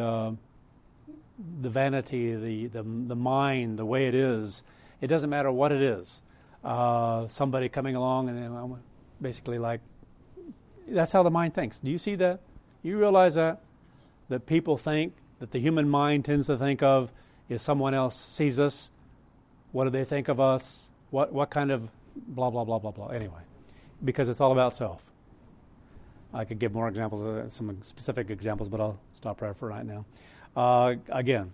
the vanity, the mind, the way it is, it doesn't matter what it is. Somebody coming along, and basically like, that's how the mind thinks. Do you see that? You realize that people think that the human mind tends to think of is someone else sees us. What do they think of us? What kind of blah, blah, blah, blah, blah. Anyway, because it's all about self. I could give more examples, some specific examples, but I'll stop right for right now. Again,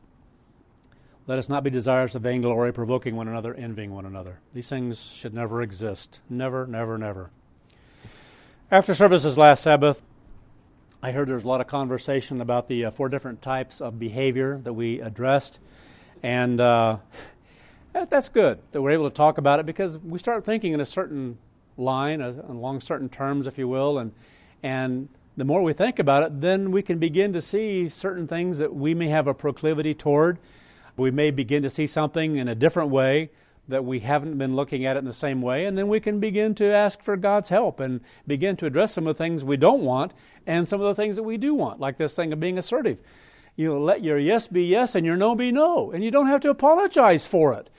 let us not be desirous of vainglory, provoking one another, envying one another. These things should never exist. Never, never, never. After services last Sabbath, I heard there was a lot of conversation about the 4 different types of behavior that we addressed. And that's good that we're able to talk about it, because we start thinking in a certain line, along certain terms, if you will, and the more we think about it, then we can begin to see certain things that we may have a proclivity toward. We may begin to see something in a different way that we haven't been looking at it in the same way, and then we can begin to ask for God's help and begin to address some of the things we don't want and some of the things that we do want, like this thing of being assertive. Let your yes be yes and your no be no, and you don't have to apologize for it.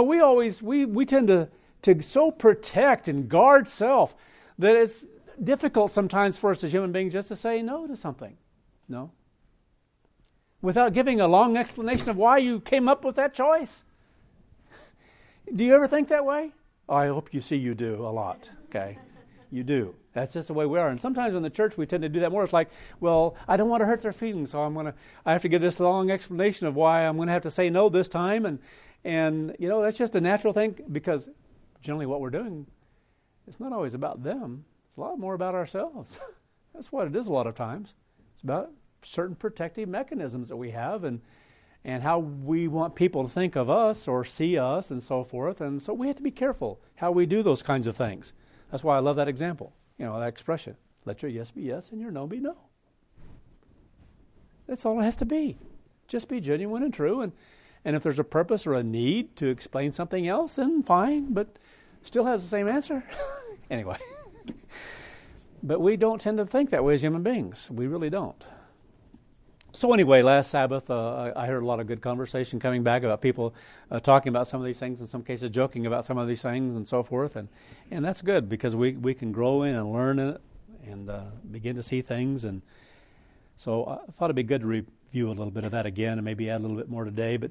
We tend to so protect and guard self that it's difficult sometimes for us as human beings just to say no to something. No. Without giving a long explanation of why you came up with that choice. Do you ever think that way? I hope you see you do a lot. Okay. You do. That's just the way we are. And sometimes in the church we tend to do that more. It's like, well, I don't want to hurt their feelings, so I have to give this long explanation of why I'm going to have to say no this time. And that's just a natural thing, because generally what we're doing it's not always about them. It's a lot more about ourselves. That's what it is a lot of times. It's about certain protective mechanisms that we have and how we want people to think of us or see us and so forth. And so we have to be careful how we do those kinds of things. That's why I love that example, that expression. Let your yes be yes and your no be no. That's all it has to be. Just be genuine and true. And if there's a purpose or a need to explain something else, then fine, but still has the same answer. Anyway. But we don't tend to think that way as human beings. We really don't. So anyway, last Sabbath, I heard a lot of good conversation coming back about people talking about some of these things, in some cases joking about some of these things and so forth. And that's good because we can grow in and learn in it and begin to see things. And so I thought it'd be good to review a little bit of that again and maybe add a little bit more today. But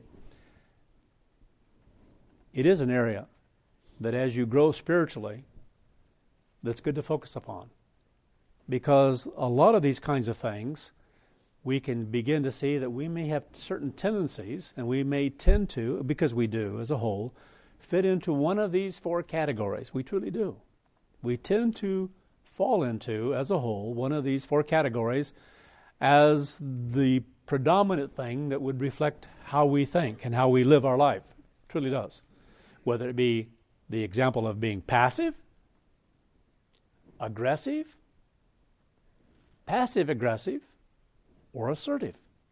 it is an area that as you grow spiritually, that's good to focus upon. Because a lot of these kinds of things, we can begin to see that we may have certain tendencies, and we may tend to, because we do as a whole, fit into one of these four categories. We truly do. We tend to fall into, as a whole, one of these four categories as the predominant thing that would reflect how we think and how we live our life. It truly does. Whether it be the example of being passive, aggressive, passive-aggressive, or assertive.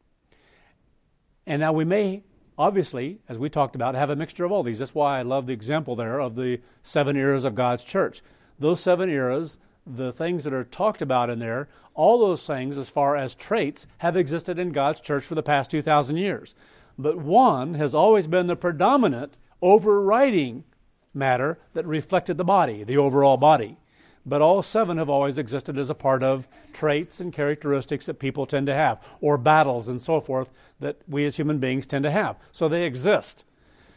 And now we may, obviously, as we talked about, have a mixture of all these. That's why I love the example there of the 7 eras of God's church. Those 7 eras, the things that are talked about in there, all those things as far as traits have existed in God's church for the past 2,000 years. But one has always been the predominant, overriding matter that reflected the body, the overall body. But all 7 have always existed as a part of traits and characteristics that people tend to have, or battles and so forth that we as human beings tend to have. So they exist.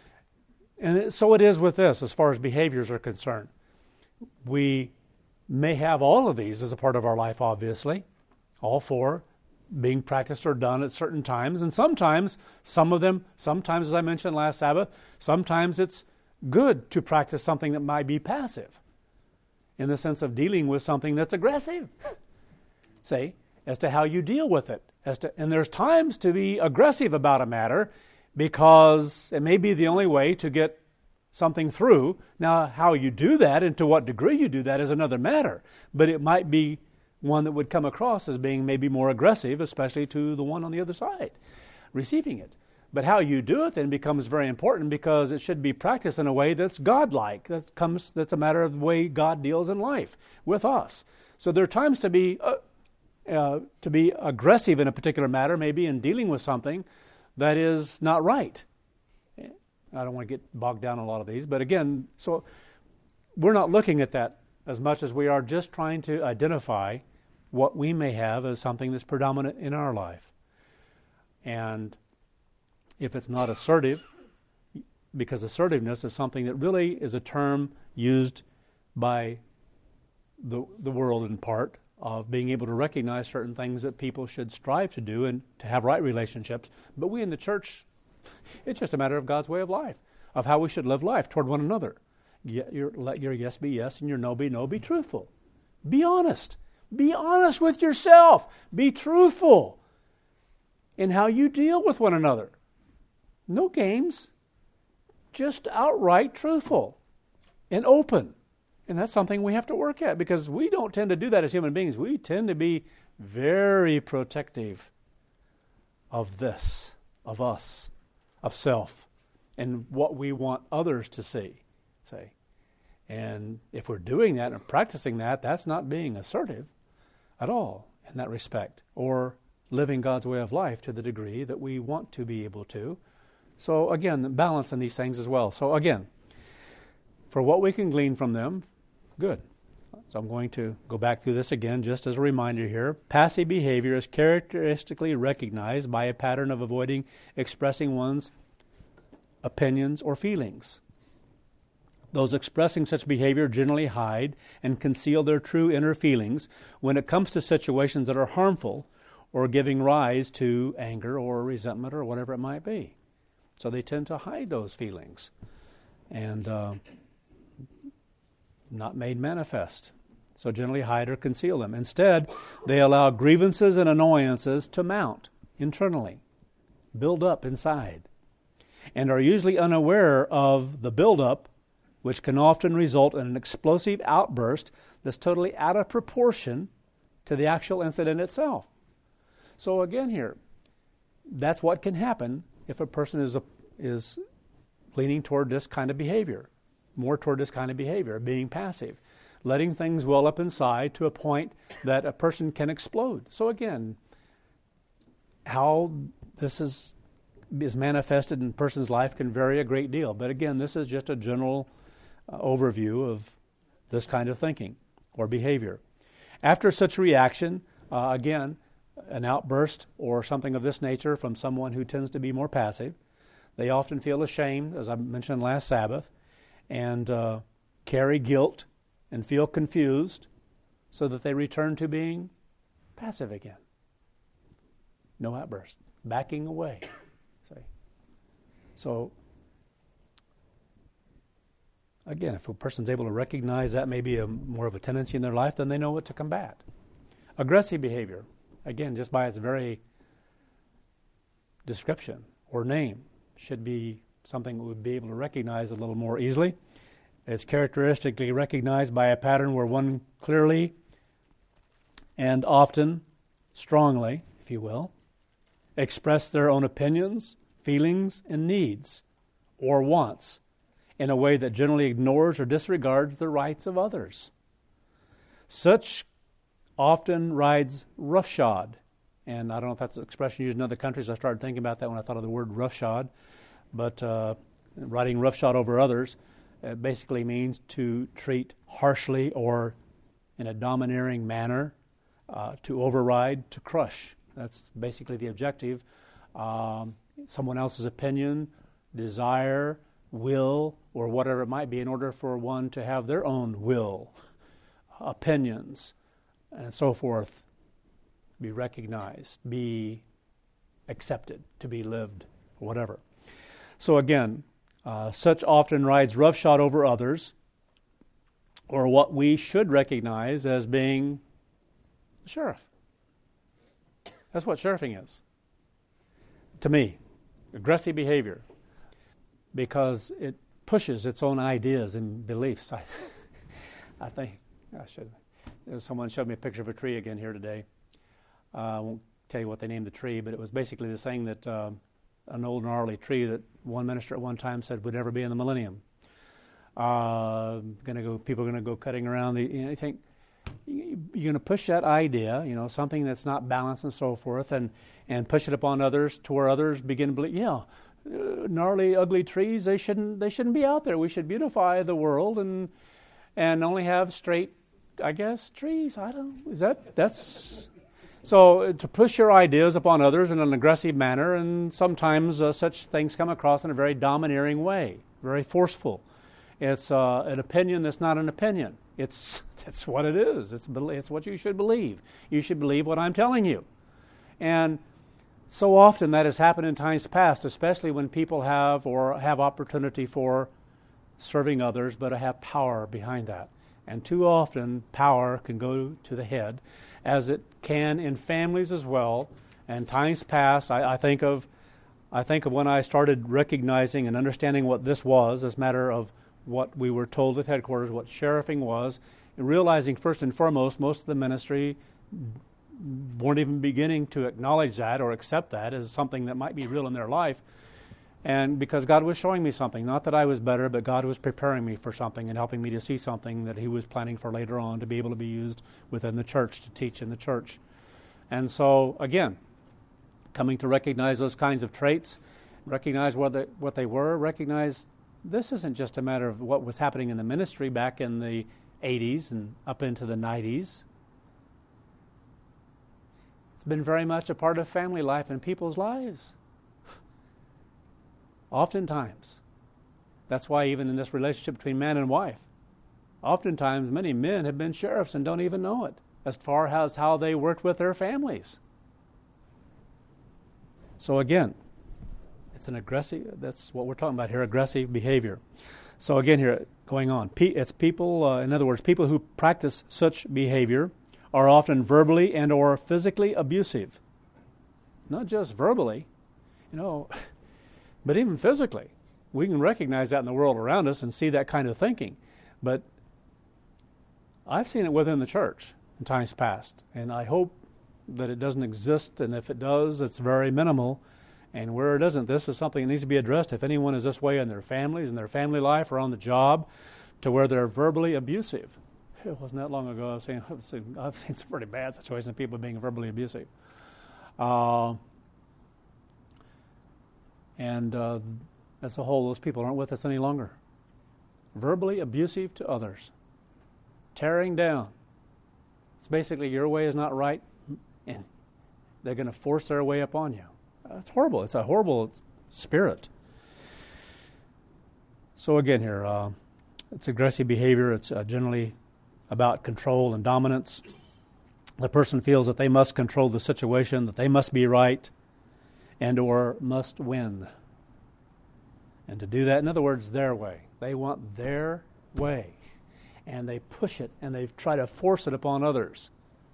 And so it is with this as far as behaviors are concerned. We may have all of these as a part of our life, obviously, all 4 being practiced or done at certain times. And sometimes, some of them, as I mentioned last Sabbath, sometimes it's good to practice something that might be passive, in the sense of dealing with something that's aggressive. Say, as to how you deal with it. And there's times to be aggressive about a matter because it may be the only way to get something through. Now, how you do that and to what degree you do that is another matter. But it might be one that would come across as being maybe more aggressive, especially to the one on the other side receiving it. But how you do it then becomes very important because it should be practiced in a way that's godlike. That's a matter of the way God deals in life with us. So there are times to be aggressive in a particular matter, maybe in dealing with something that is not right. I don't want to get bogged down in a lot of these, but again, so we're not looking at that as much as we are just trying to identify what we may have as something that's predominant in our life. And if it's not assertive, because assertiveness is something that really is a term used by the world in part of being able to recognize certain things that people should strive to do and to have right relationships. But we in the church, it's just a matter of God's way of life, of how we should live life toward one another. Let your yes be yes and your no be no. Be truthful. Be honest. Be honest with yourself. Be truthful in how you deal with one another. No games, just outright truthful and open. And that's something we have to work at because we don't tend to do that as human beings. We tend to be very protective of this, of us, of self, and what we want others to see, say. And if we're doing that and practicing that, that's not being assertive at all in that respect, or living God's way of life to the degree that we want to be able to. So again, balance in these things as well. So again, for what we can glean from them, good. So I'm going to go back through this again just as a reminder here. Passive behavior is characteristically recognized by a pattern of avoiding expressing one's opinions or feelings. Those expressing such behavior generally hide and conceal their true inner feelings when it comes to situations that are harmful or giving rise to anger or resentment or whatever it might be. So they tend to hide those feelings. And not made manifest. So generally hide or conceal them. Instead, they allow grievances and annoyances to mount internally, build up inside, and are usually unaware of the buildup, which can often result in an explosive outburst that's totally out of proportion to the actual incident itself. So again here, that's what can happen if a person is leaning toward this kind of behavior, more toward this kind of behavior, being passive, letting things well up inside to a point that a person can explode. So again, how this is manifested in a person's life can vary a great deal. But again, this is just a general overview of this kind of thinking or behavior. After such a reaction, again, an outburst or something of this nature from someone who tends to be more passive, they often feel ashamed, as I mentioned last Sabbath, and carry guilt and feel confused, so that they return to being passive again. No outburst, backing away. So, again, if a person's able to recognize that may be more of a tendency in their life, then they know what to combat. Aggressive behavior, again, just by its very description or name, should be something that would be able to recognize a little more easily. It's characteristically recognized by a pattern where one clearly and often strongly, if you will, express their own opinions, feelings, and needs or wants in a way that generally ignores or disregards the rights of others. Such often rides roughshod. And I don't know if that's an expression used in other countries. I started thinking about that when I thought of the word roughshod. But riding roughshod over others basically means to treat harshly or in a domineering manner, to override, to crush. That's basically the objective. Someone else's opinion, desire, will, or whatever it might be in order for one to have their own will, opinions, and so forth, be recognized, be accepted, to be lived, whatever. So again, such often rides roughshod over others, or what we should recognize as being the sheriff. That's what sheriffing is. To me, aggressive behavior, because it pushes its own ideas and beliefs. I think I should. Someone showed me a picture of a tree again here today. I won't tell you what they named the tree, but it was basically the saying that an old gnarly tree that one minister at one time said would never be in the millennium. People are going to go cutting around the. You think you're going to push that idea, something that's not balanced and so forth, and push it upon others to where others begin to believe, gnarly, ugly trees, they shouldn't be out there. We should beautify the world and only have straight, I guess, trees. That's so to push your ideas upon others in an aggressive manner, and sometimes such things come across in a very domineering way, very forceful. It's an opinion that's not an opinion. It's what it is. It's what you should believe. You should believe what I'm telling you. And so often that has happened in times past, especially when people have opportunity for serving others, but have power behind that. And too often power can go to the head, as it can in families as well. And times past, I think of when I started recognizing and understanding what this was, this matter of what we were told at headquarters, what sheriffing was, and realizing first and foremost, most of the ministry weren't even beginning to acknowledge that or accept that as something that might be real in their life. And because God was showing me something, not that I was better, but God was preparing me for something and helping me to see something that He was planning for later on to be able to be used within the church, to teach in the church. And so, again, coming to recognize those kinds of traits, recognize what they were, recognize this isn't just a matter of what was happening in the ministry back in the 80s and up into the 90s. It's been very much a part of family life and people's lives. Oftentimes. That's why even in this relationship between man and wife, oftentimes many men have been sheriffs and don't even know it, as far as how they worked with their families. So again, it's an aggressive, that's what we're talking about here, aggressive behavior. So again here, going on. It's people, in other words, people who practice such behavior are often verbally and or physically abusive. Not just verbally, but even physically. We can recognize that in the world around us and see that kind of thinking. But I've seen it within the church in times past, and I hope that it doesn't exist, and if it does, it's very minimal. And where it isn't, this is something that needs to be addressed. If anyone is this way in their families, in their family life, or on the job, to where they're verbally abusive. It wasn't that long ago I've seen some pretty bad situations of people being verbally abusive. As a whole, those people aren't with us any longer. Verbally abusive to others. Tearing down. It's basically your way is not right, and they're going to force their way upon you. It's horrible. It's a horrible spirit. So again here, it's aggressive behavior. It's generally about control and dominance. The person feels that they must control the situation, that they must be right, and or must win. And to do that, in other words, their way. They want their way. And they push it, and they try to force it upon others.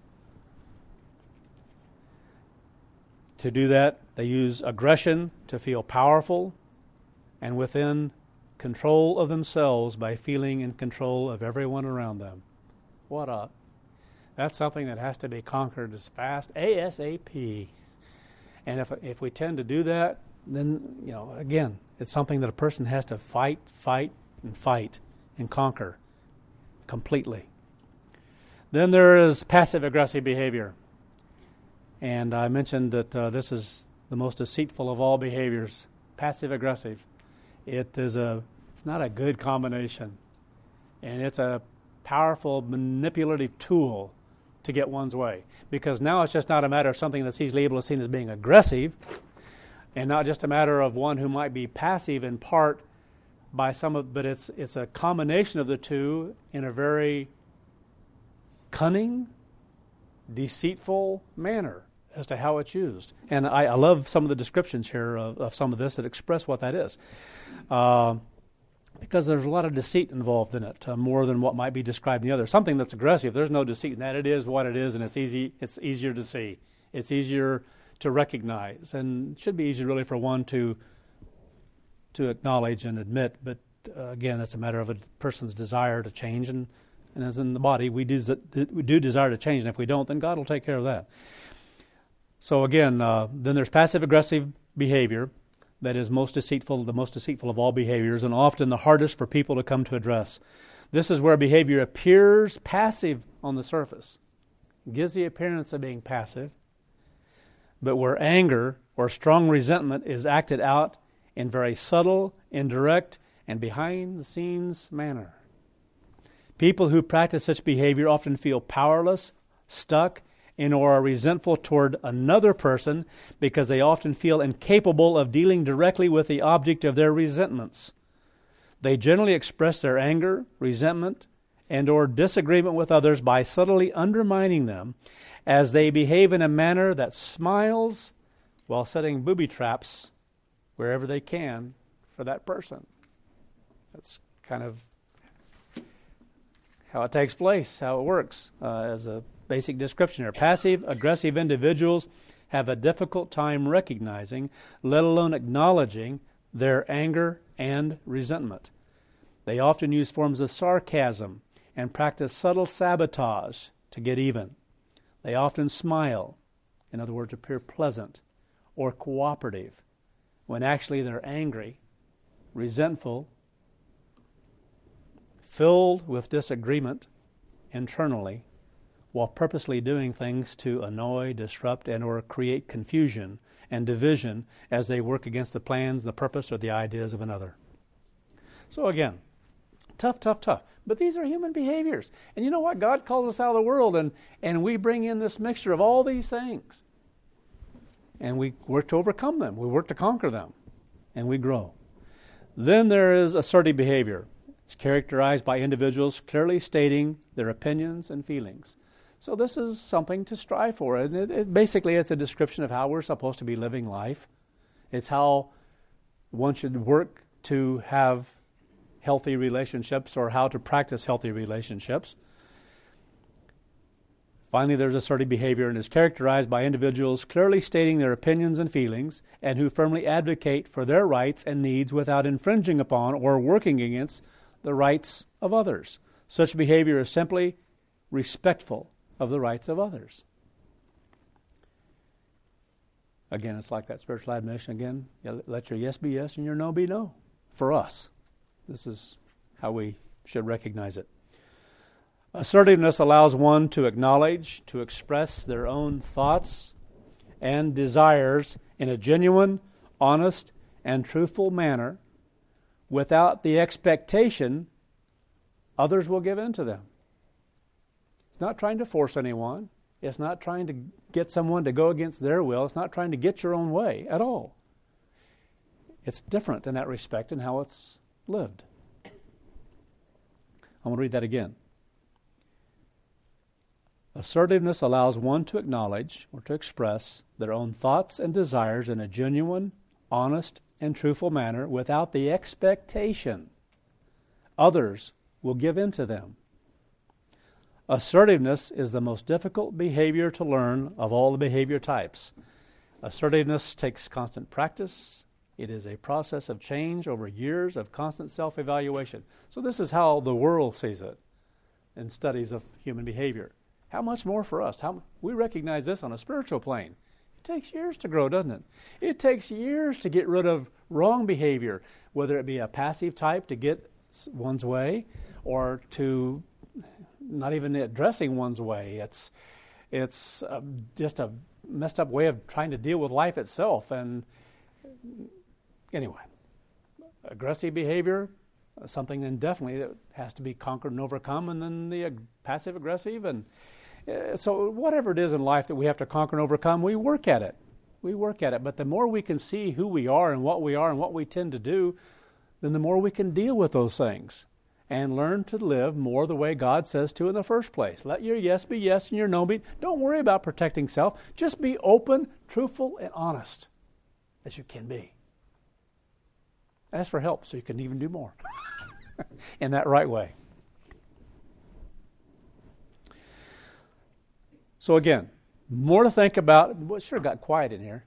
To do that, they use aggression to feel powerful and within control of themselves by feeling in control of everyone around them. That's something that has to be conquered as fast, ASAP. And if we tend to do that, then, again, it's something that a person has to fight and conquer completely. Then there is passive-aggressive behavior. And I mentioned that this is the most deceitful of all behaviors, passive-aggressive. It's not a good combination. And it's a powerful manipulative tool to get one's way. Because now it's just not a matter of something that's easily able to be seen as being aggressive, and not just a matter of one who might be passive in part by but it's a combination of the two in a very cunning, deceitful manner as to how it's used. And I love some of the descriptions here of some of this that express what that is. Because there's a lot of deceit involved in it, more than what might be described in the other. Something that's aggressive, there's no deceit in that. It is what it is, and it's easier to see. It's easier to recognize, and it should be easier really for one to acknowledge and admit. But again, it's a matter of a person's desire to change, and as in the body, we do desire to change, and if we don't, then God will take care of that. So again, then there's passive-aggressive behavior that is the most deceitful of all behaviors, and often the hardest for people to come to address. This is where behavior appears passive on the surface. It gives the appearance of being passive, but where anger or strong resentment is acted out in very subtle, indirect, and behind-the-scenes manner. People who practice such behavior often feel powerless, stuck, and or are resentful toward another person because they often feel incapable of dealing directly with the object of their resentments. They generally express their anger, resentment, and or disagreement with others by subtly undermining them as they behave in a manner that smiles while setting booby traps wherever they can for that person. That's kind of how it takes place, how it works, as a basic description here. Passive-aggressive individuals have a difficult time recognizing, let alone acknowledging, their anger and resentment. They often use forms of sarcasm and practice subtle sabotage to get even. They often smile, in other words, appear pleasant or cooperative, when actually they're angry, resentful, filled with disagreement internally, while purposely doing things to annoy, disrupt, and or create confusion and division as they work against the plans, the purpose, or the ideas of another. So again, tough. But these are human behaviors. And you know what? God calls us out of the world, and we bring in this mixture of all these things. And we work to overcome them. We work to conquer them. And we grow. Then there is assertive behavior. It's characterized by individuals clearly stating their opinions and feelings. So this is something to strive for. And basically, it's a description of how we're supposed to be living life. It's how one should work to have healthy relationships or how to practice healthy relationships. Finally, there's assertive behavior, and is characterized by individuals clearly stating their opinions and feelings and who firmly advocate for their rights and needs without infringing upon or working against the rights of others. Such behavior is simply respectful of the rights of others. Again, it's like that spiritual admonition again. Let your yes be yes and your no be no. For us, this is how we should recognize it. Assertiveness allows one to acknowledge, to express their own thoughts and desires in a genuine, honest, and truthful manner without the expectation others will give in to them. It's not trying to force anyone. It's not trying to get someone to go against their will. It's not trying to get your own way at all. It's different in that respect in how it's lived. I'm going to read that again. Assertiveness allows one to acknowledge or to express their own thoughts and desires in a genuine, honest, and truthful manner without the expectation others will give in to them. Assertiveness is the most difficult behavior to learn of all the behavior types. Assertiveness takes constant practice. It is a process of change over years of constant self-evaluation. So this is how the world sees it in studies of human behavior. How much more for us? We recognize this on a spiritual plane. It takes years to grow, doesn't it? It takes years to get rid of wrong behavior, whether it be a passive type to get one's way or to not even addressing one's way. It's just a messed up way of trying to deal with life itself. And anyway, aggressive behavior, something then definitely that has to be conquered and overcome, and then the passive aggressive. And so whatever it is in life that we have to conquer and overcome, we work at it. But the more we can see who we are and what we tend to do, then the more we can deal with those things and learn to live more the way God says to in the first place. Let your yes be yes and your no be. Don't worry about protecting self. Just be open, truthful, and honest as you can be. Ask for help so you can even do more in that right way. So again, more to think about. Well, it sure got quiet in here.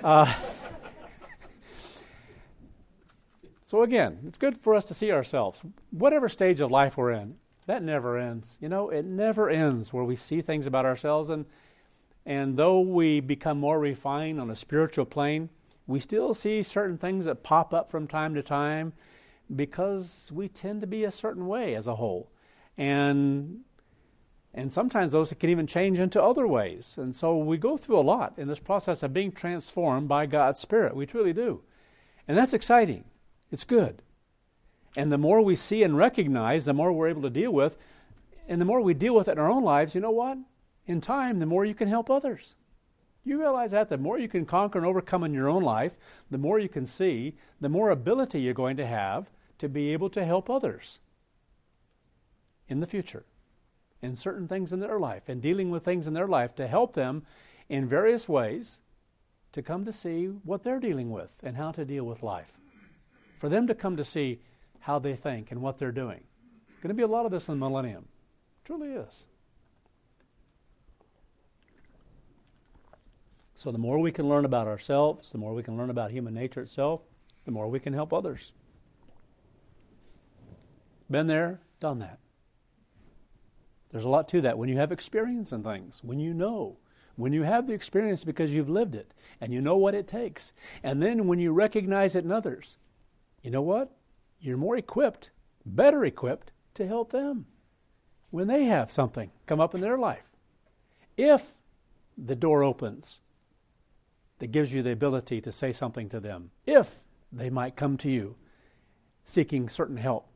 So again, it's good for us to see ourselves. Whatever stage of life we're in, that never ends. You know, it never ends where we see things about ourselves. And though we become more refined on a spiritual plane, we still see certain things that pop up from time to time because we tend to be a certain way as a whole. And sometimes those can even change into other ways. And so we go through a lot in this process of being transformed by God's Spirit. We truly do. And that's exciting. It's good. And the more we see and recognize, the more we're able to deal with. And the more we deal with it in our own lives, you know what? In time, the more you can help others. You realize that the more you can conquer and overcome in your own life, the more you can see, the more ability you're going to have to be able to help others in the future, in certain things in their life, and dealing with things in their life to help them in various ways to come to see what they're dealing with and how to deal with life. For them to come to see how they think and what they're doing. Going to be a lot of this in the millennium. It truly is. So the more we can learn about ourselves, the more we can learn about human nature itself, the more we can help others. Been there, done that. There's a lot to that. When you have experience in things, when you have the experience because you've lived it, and you know what it takes, and then when you recognize it in others, you know what? You're more equipped, better equipped to help them when they have something come up in their life. If the door opens that gives you the ability to say something to them, if they might come to you seeking certain help,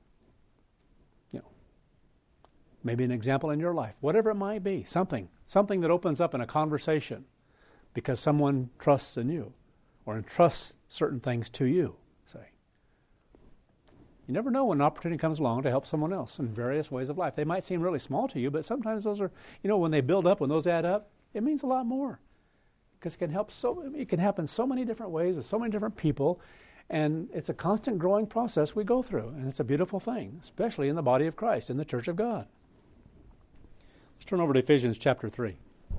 maybe an example in your life, whatever it might be, something that opens up in a conversation because someone trusts in you or entrusts certain things to you, say. You never know when an opportunity comes along to help someone else in various ways of life. They might seem really small to you, but sometimes those are, when they build up, when those add up, it means a lot more. Because it can happen so many different ways with so many different people, And it's a constant growing process we go through, and it's a beautiful thing, especially in the body of Christ, in the church of God. Let's turn over to Ephesians chapter 3.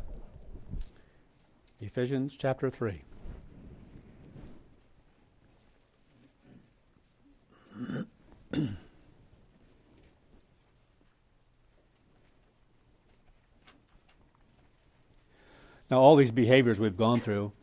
Ephesians chapter 3. Now, all these behaviors we've gone through,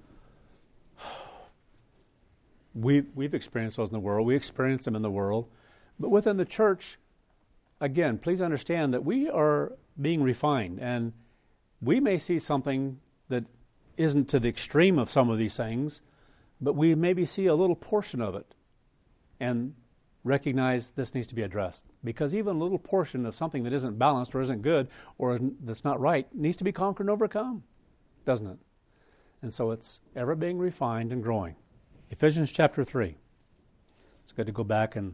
we've experienced those in the world. We experience them in the world. But within the church, again, please understand that we are being refined. And we may see something that isn't to the extreme of some of these things, but we maybe see a little portion of it and recognize this needs to be addressed. Because even a little portion of something that isn't balanced or isn't good or that's not right needs to be conquered and overcome, doesn't it? And so it's ever being refined and growing. Ephesians chapter 3. It's good to go back and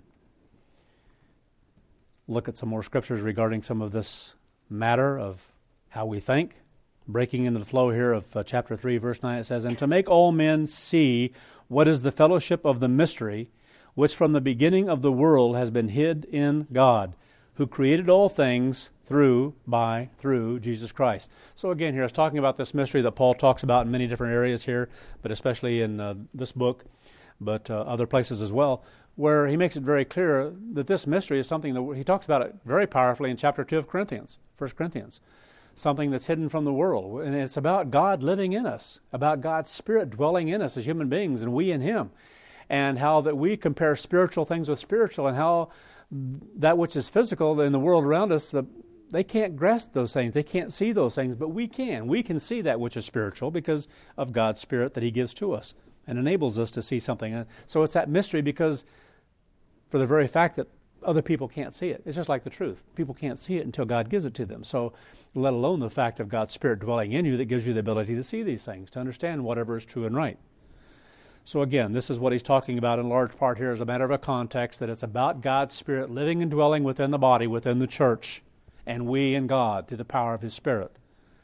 look at some more scriptures regarding some of this matter of how we think. Breaking into the flow here of chapter 3, verse 9, it says, "And to make all men see what is the fellowship of the mystery, which from the beginning of the world has been hid in God, who created all things through Jesus Christ." So again here, it's talking about this mystery that Paul talks about in many different areas here, but especially in this book, but other places as well, where he makes it very clear that this mystery is something that he talks about it very powerfully in chapter 2 of Corinthians, 1 Corinthians, something that's hidden from the world. And it's about God living in us, about God's Spirit dwelling in us as human beings and we in Him, and how that we compare spiritual things with spiritual, and how that which is physical in the world around us, they can't grasp those things. They can't see those things, but we can. We can see that which is spiritual because of God's Spirit that He gives to us and enables us to see something. So it's that mystery because for the very fact that other people can't see it. It's just like the truth. People can't see it until God gives it to them. So let alone the fact of God's Spirit dwelling in you that gives you the ability to see these things, to understand whatever is true and right. So again, this is what he's talking about in large part here as a matter of a context, that it's about God's Spirit living and dwelling within the body, within the church, and we in God through the power of His Spirit.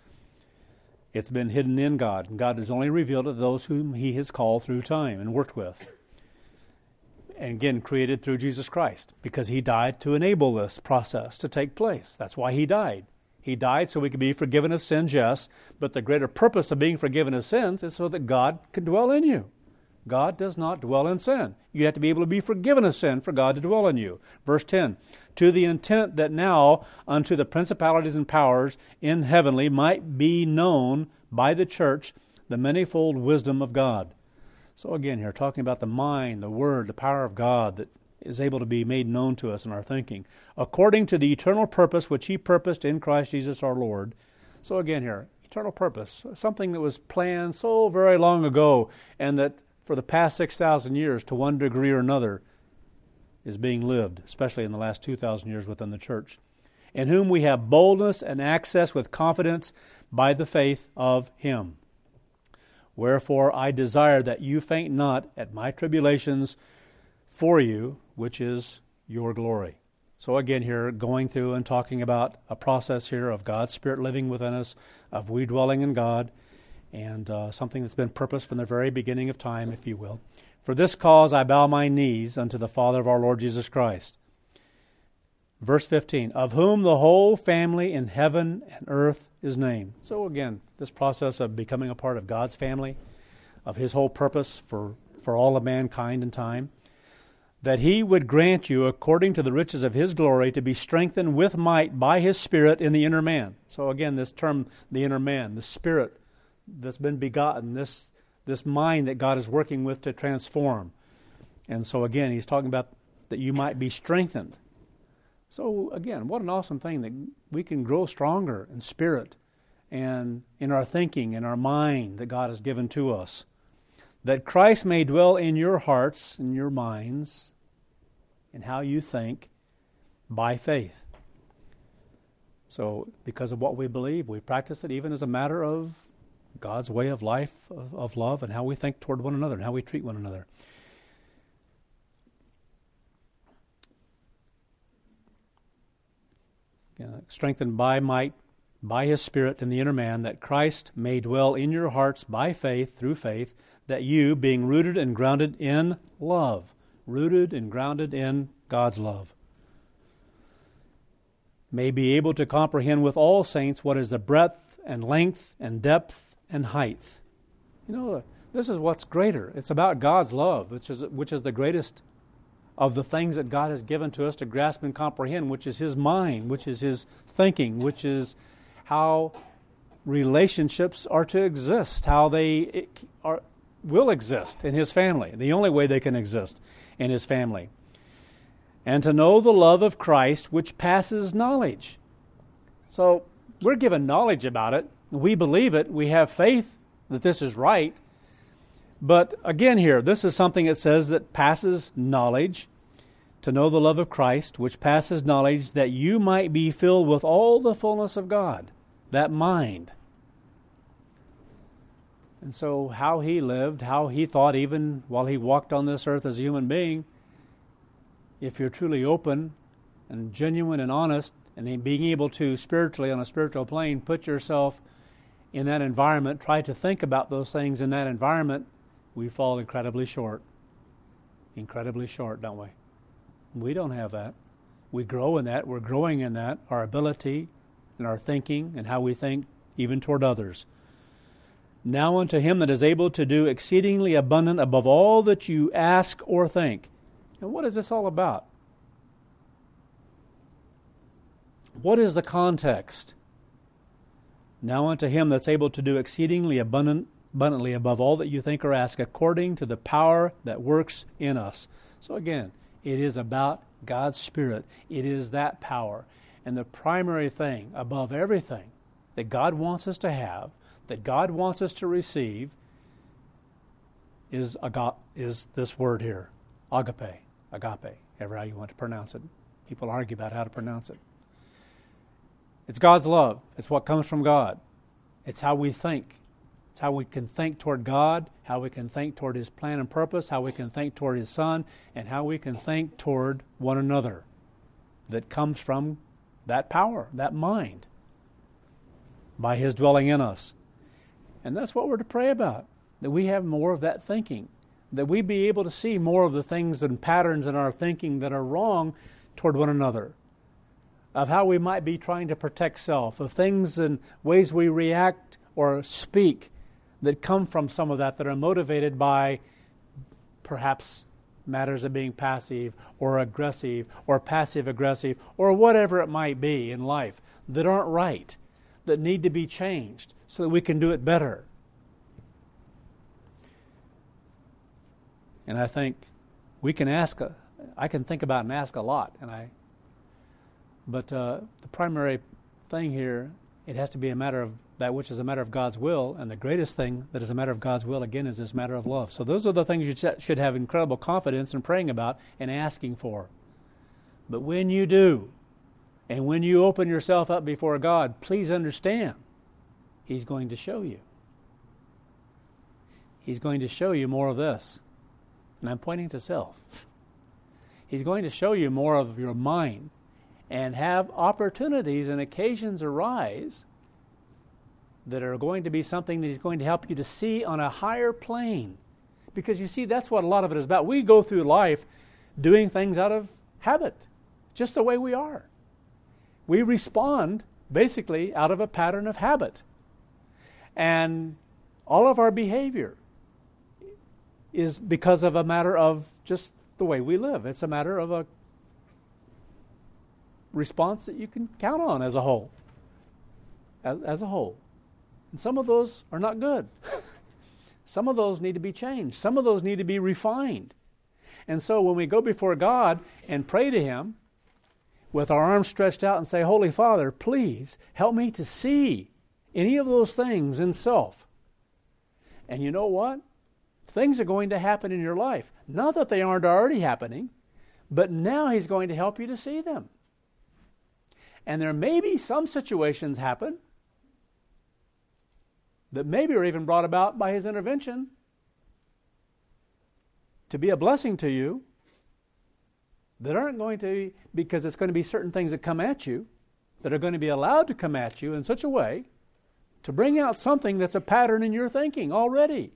It's been hidden in God, and God has only revealed it to those whom He has called through time and worked with. And again, created through Jesus Christ, because He died to enable this process to take place. That's why He died. He died so we could be forgiven of sins, yes, but the greater purpose of being forgiven of sins is so that God can dwell in you. God does not dwell in sin. You have to be able to be forgiven of sin for God to dwell in you. Verse 10, "To the intent that now unto the principalities and powers in heavenly might be known by the church the manifold wisdom of God." So again here, talking about the mind, the Word, the power of God that is able to be made known to us in our thinking, according to the eternal purpose which He purposed in Christ Jesus our Lord. So again here, eternal purpose, something that was planned so very long ago, and that for the past 6,000 years, to one degree or another, is being lived, especially in the last 2,000 years within the church, in whom we have boldness and access with confidence by the faith of Him. Wherefore I desire that you faint not at my tribulations for you, which is your glory. So again here, going through and talking about a process here of God's Spirit living within us, of we dwelling in God, and something that's been purposed from the very beginning of time, if you will. "For this cause I bow my knees unto the Father of our Lord Jesus Christ." Verse 15, "Of whom the whole family in heaven and earth is named." So again, this process of becoming a part of God's family, of His whole purpose for all of mankind in time, "that He would grant you, according to the riches of His glory, to be strengthened with might by His Spirit in the inner man." So again, this term, the inner man, the Spirit that's been begotten, this mind that God is working with to transform. And so again, he's talking about that you might be strengthened. So again, what an awesome thing that we can grow stronger in spirit and in our thinking, in our mind that God has given to us. "That Christ may dwell in your hearts and your minds, in how you think, by faith." So because of what we believe, we practice it even as a matter of God's way of life, of love, and how we think toward one another and how we treat one another. Strengthened by might by His Spirit in the inner man, that Christ may dwell in your hearts by faith, through faith, that you, being rooted and grounded in love, rooted and grounded in God's love, may be able to comprehend with all saints what is the breadth and length and depth and height. You know, this is what's greater. It's about God's love, which is the greatest of the things that God has given to us to grasp and comprehend, which is His mind, which is His thinking, which is how relationships are to exist, how they will exist in His family, the only way they can exist in His family. And to know the love of Christ, which passes knowledge. So we're given knowledge about it. We believe it. We have faith that this is right. But again here, this is something it says that passes knowledge. To know the love of Christ, which passes knowledge, that you might be filled with all the fullness of God. That mind. And so how He lived, how He thought even while He walked on this earth as a human being, if you're truly open and genuine and honest, and being able to spiritually, on a spiritual plane, put yourself in that environment, try to think about those things in that environment, we fall incredibly short. Incredibly short, don't we? We don't have that. We grow in that. We're growing in that, our ability and our thinking and how we think even toward others. Now unto Him that is able to do exceedingly abundant above all that you ask or think. And what is this all about? What is the context? Now unto Him that's able to do exceedingly abundantly above all that you think or ask, according to the power that works in us. So again, it is about God's Spirit. It is that power. And the primary thing above everything that God wants us to have, that God wants us to receive, is this word here, agape. Agape, however how you want to pronounce it. People argue about how to pronounce it. It's God's love. It's what comes from God. It's how we think. It's how we can think toward God, how we can think toward His plan and purpose, how we can think toward His Son, and how we can think toward one another. That comes from that power, that mind, by His dwelling in us. And that's what we're to pray about, that we have more of that thinking, that we be able to see more of the things and patterns in our thinking that are wrong toward one another, of how we might be trying to protect self, of things and ways we react or speak that come from some of that are motivated by perhaps matters of being passive or aggressive or passive-aggressive or whatever it might be in life that aren't right, that need to be changed so that we can do it better. And I think we can I can think about and ask a lot, but the primary thing here, it has to be a matter of that which is a matter of God's will, and the greatest thing that is a matter of God's will, again, is this matter of love. So those are the things you should have incredible confidence in praying about and asking for. But when you do, and when you open yourself up before God, please understand, He's going to show you. He's going to show you more of this. And I'm pointing to self. He's going to show you more of your mind and have opportunities and occasions arise that are going to be something that He's going to help you to see on a higher plane. Because you see, that's what a lot of it is about. We go through life doing things out of habit, just the way we are. We respond basically out of a pattern of habit. And all of our behavior is because of a matter of just the way we live. It's a matter of a response that you can count on as a whole. As a whole. And some of those are not good. Some of those need to be changed. Some of those need to be refined. And so when we go before God and pray to Him with our arms stretched out and say, Holy Father, please help me to see any of those things in self. And you know what? Things are going to happen in your life. Not that they aren't already happening, but now He's going to help you to see them. And there may be some situations happen that maybe are even brought about by His intervention to be a blessing to you that aren't going to, because it's going to be certain things that come at you that are going to be allowed to come at you in such a way to bring out something that's a pattern in your thinking already.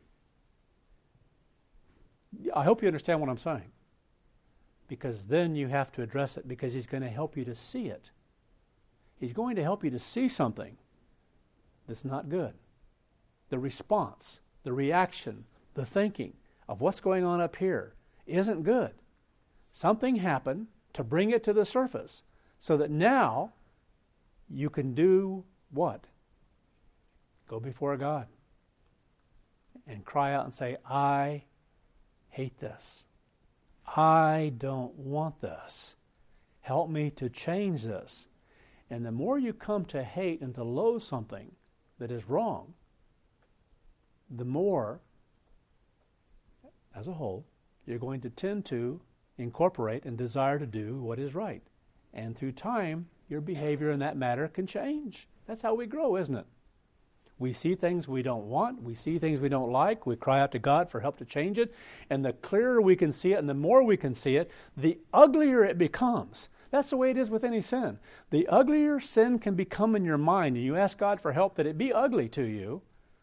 I hope you understand what I'm saying. Because then you have to address it, because he's going to help you to see it. He's going to help you to see something that's not good. The response, the reaction, the thinking of what's going on up here isn't good. Something happened to bring it to the surface so that now you can do what? Go before God and cry out and say, I hate this. I don't want this. Help me to change this. And the more you come to hate and to loathe something that is wrong, the more, as a whole, you're going to tend to incorporate and desire to do what is right. And through time, your behavior in that matter can change. That's how we grow, isn't it? We see things we don't want. We see things we don't like. We cry out to God for help to change it. And the clearer we can see it and the more we can see it, the uglier it becomes. That's the way it is with any sin. The uglier sin can become in your mind, and you ask God for help that it be ugly to you,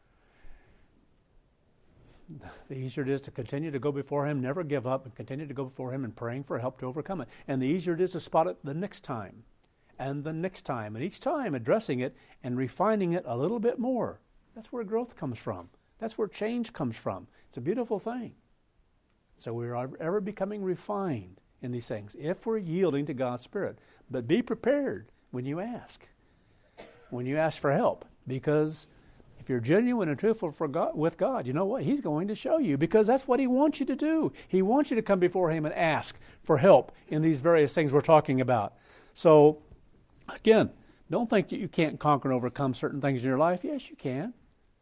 the easier it is to continue to go before Him, never give up, and continue to go before Him and praying for help to overcome it. And the easier it is to spot it the next time, and the next time, and each time addressing it and refining it a little bit more. That's where growth comes from. That's where change comes from. It's a beautiful thing. So we're ever becoming refined in these things if we're yielding to God's Spirit. But be prepared when you ask for help, because if you're genuine and truthful with God, you know what? He's going to show you, because that's what He wants you to do. He wants you to come before Him and ask for help in these various things we're talking about. So, again, don't think that you can't conquer and overcome certain things in your life. Yes, you can.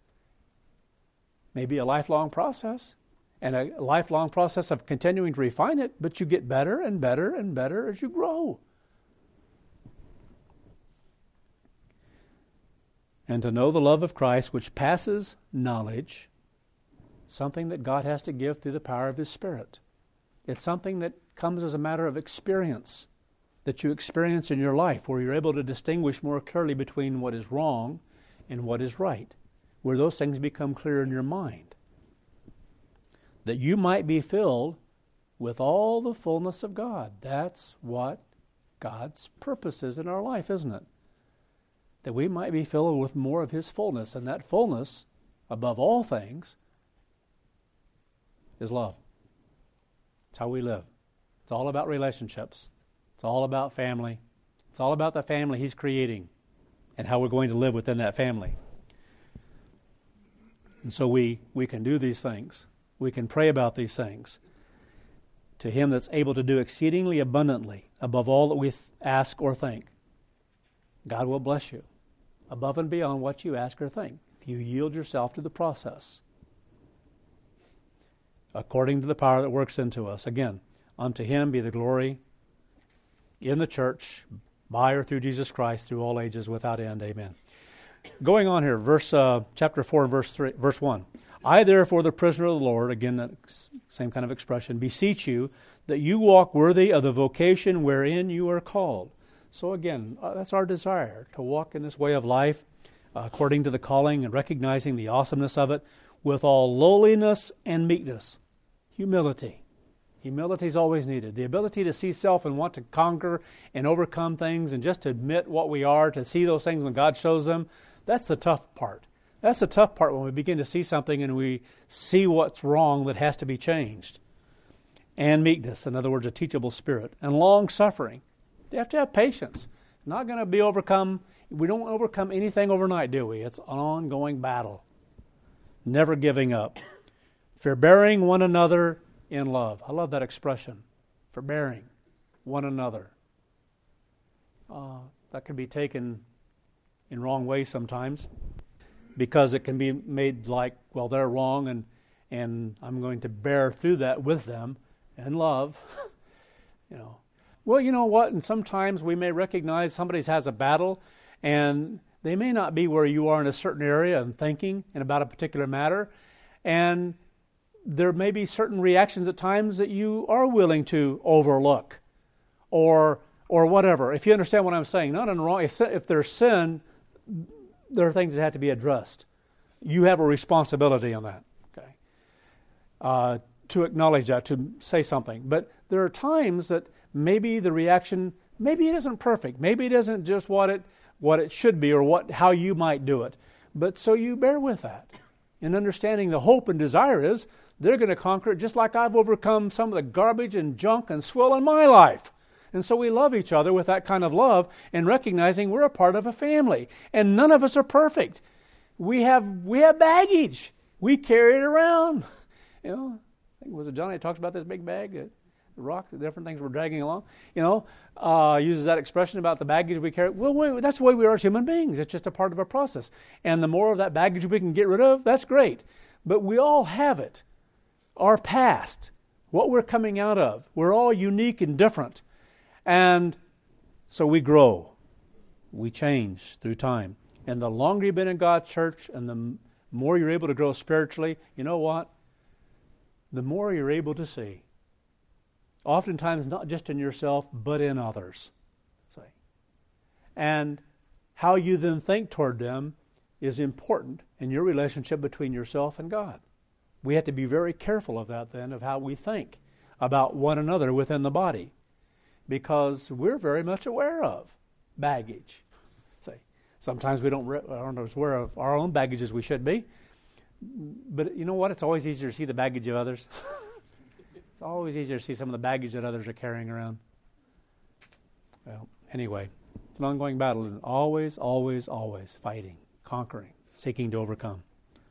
Maybe a lifelong process, and a lifelong process of continuing to refine it, but you get better and better and better as you grow. And to know the love of Christ, which passes knowledge, something that God has to give through the power of His Spirit. It's something that comes as a matter of experience, that you experience in your life, where you're able to distinguish more clearly between what is wrong and what is right, where those things become clear in your mind. That you might be filled with all the fullness of God. That's what God's purpose is in our life, isn't it? That we might be filled with more of His fullness, and that fullness, above all things, is love. It's how we live. It's all about relationships. It's all about family. It's all about the family He's creating and how we're going to live within that family. And so we can do these things. We can pray about these things to Him that's able to do exceedingly abundantly above all that we ask or think. God will bless you above and beyond what you ask or think if you yield yourself to the process according to the power that works into us. Again, unto Him be the glory in the church, by or through Jesus Christ, through all ages, without end. Amen. Going on here, chapter 4 and verse 1. I, therefore, the prisoner of the Lord, again, that same kind of expression, beseech you that you walk worthy of the vocation wherein you are called. So again, that's our desire, to walk in this way of life according to the calling and recognizing the awesomeness of it with all lowliness and meekness. Humility. Humility is always needed. The ability to see self and want to conquer and overcome things and just to admit what we are, to see those things when God shows them, that's the tough part. That's the tough part when we begin to see something and we see what's wrong that has to be changed. And meekness, in other words, a teachable spirit. And long-suffering. You have to have patience. It's not going to be overcome. We don't overcome anything overnight, do we? It's an ongoing battle. Never giving up. Forbearing one another in love. I love that expression. Forbearing one another. That can be taken in wrong ways sometimes, because it can be made like, well, they're wrong, and I'm going to bear through that with them in love. Well, you know what? And sometimes we may recognize somebody has a battle, and they may not be where you are in a certain area and thinking and about a particular matter, and there may be certain reactions at times that you are willing to overlook or or whatever. If you understand what I'm saying, not in the wrong. If there's sin, there are things that have to be addressed. You have a responsibility on that, okay? To acknowledge that, to say something. But there are times that maybe the reaction, maybe it isn't perfect. Maybe it isn't just what it should be or how you might do it. But so you bear with that. And understanding the hope and desire is they're going to conquer it just like I've overcome some of the garbage and junk and swill in my life. And so we love each other with that kind of love and recognizing we're a part of a family. And none of us are perfect. We have baggage. We carry it around. You know, I think was it Johnny that talks about this big bag, the rocks, the different things we're dragging along. You know, uses that expression about the baggage we carry. Well, that's the way we are as human beings. It's just a part of a process. And the more of that baggage we can get rid of, that's great. But we all have it. Our past, what we're coming out of. We're all unique and different. And so we grow. We change through time. And the longer you've been in God's church and the more you're able to grow spiritually, you know what? The more you're able to see. Oftentimes not just in yourself, but in others. See? And how you then think toward them is important in your relationship between yourself and God. We have to be very careful of that then, of how we think about one another within the body. Because we're very much aware of baggage. See? Sometimes we aren't as aware of our own baggage as we should be. But you know what? It's always easier to see the baggage of others. It's always easier to see some of the baggage that others are carrying around. Well, anyway, it's an ongoing battle. And always, always, always fighting, conquering, seeking to overcome.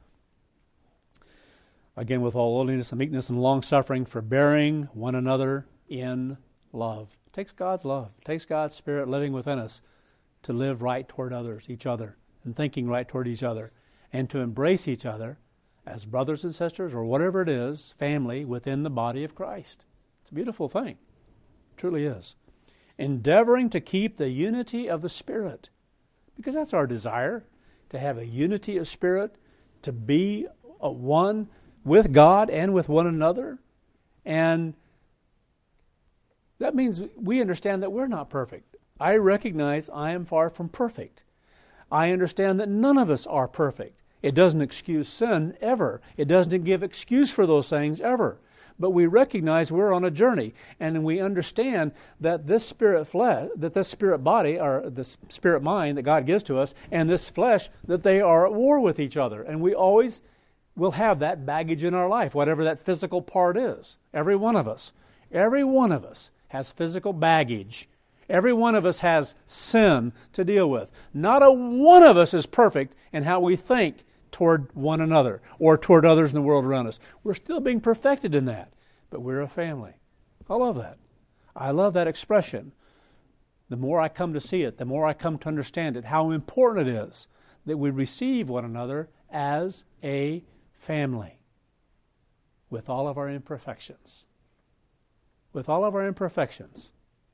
Again, with all lowliness and meekness and long-suffering, forbearing one another in love. It takes God's love. It takes God's Spirit living within us to live right toward others, each other, and thinking right toward each other, and to embrace each other as brothers and sisters, or whatever it is, family within the body of Christ. It's a beautiful thing. It truly is. Endeavoring to keep the unity of the Spirit, because that's our desire, to have a unity of spirit, to be one with God and with one another. And that means we understand that we're not perfect. I recognize I am far from perfect. I understand that none of us are perfect. It doesn't excuse sin ever. It doesn't give excuse for those things ever. But we recognize we're on a journey, and we understand that this spirit body, or the spirit mind that God gives to us, and this flesh, that they are at war with each other. And we always will have that baggage in our life, whatever that physical part is. Every one of us has physical baggage. Every one of us has sin to deal with. Not a one of us is perfect in how we think toward one another or toward others in the world around us. We're still being perfected in that, but we're a family. I love that. I love that expression. The more I come to see it, the more I come to understand it, how important it is that we receive one another as a family with all of our imperfections. With all of our imperfections.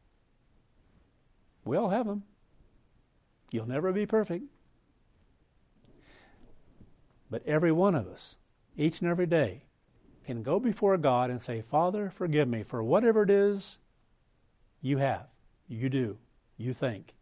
We all have them. You'll never be perfect. But every one of us, each and every day, can go before God and say, Father, forgive me for whatever it is you have, you do, you think.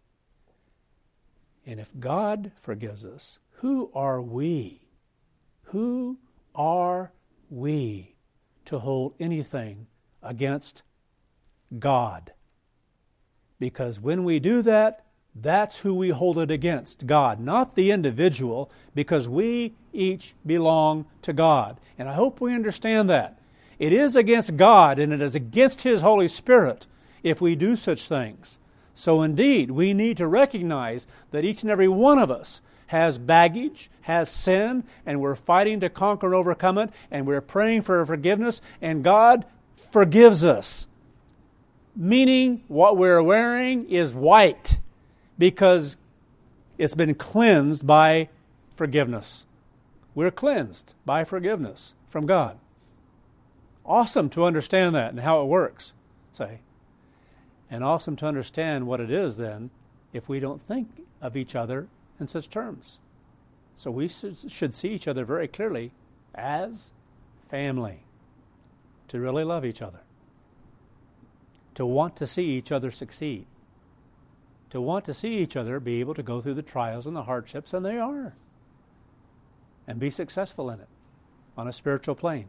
And if God forgives us, who are we? Who are we to hold anything against God? Because when we do that, that's who we hold it against, God, not the individual, because we each belong to God. And I hope we understand that. It is against God, and it is against His Holy Spirit if we do such things. So indeed, we need to recognize that each and every one of us has baggage, has sin, and we're fighting to conquer and overcome it, and we're praying for forgiveness, and God forgives us. Meaning what we're wearing is white because it's been cleansed by forgiveness. We're cleansed by forgiveness from God. Awesome to understand that and how it works, say. And awesome to understand what it is then if we don't think of each other in such terms. So we should see each other very clearly as family, to really love each other. to want to see each other succeed, to want to see each other be able to go through the trials and the hardships, and they are, and be successful in it on a spiritual plane.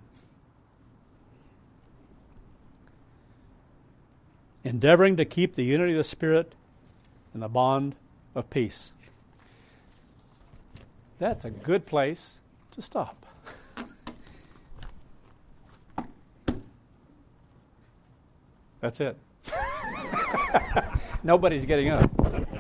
Endeavoring to keep the unity of the Spirit and the bond of peace. That's a good place to stop. That's it. Nobody's getting up.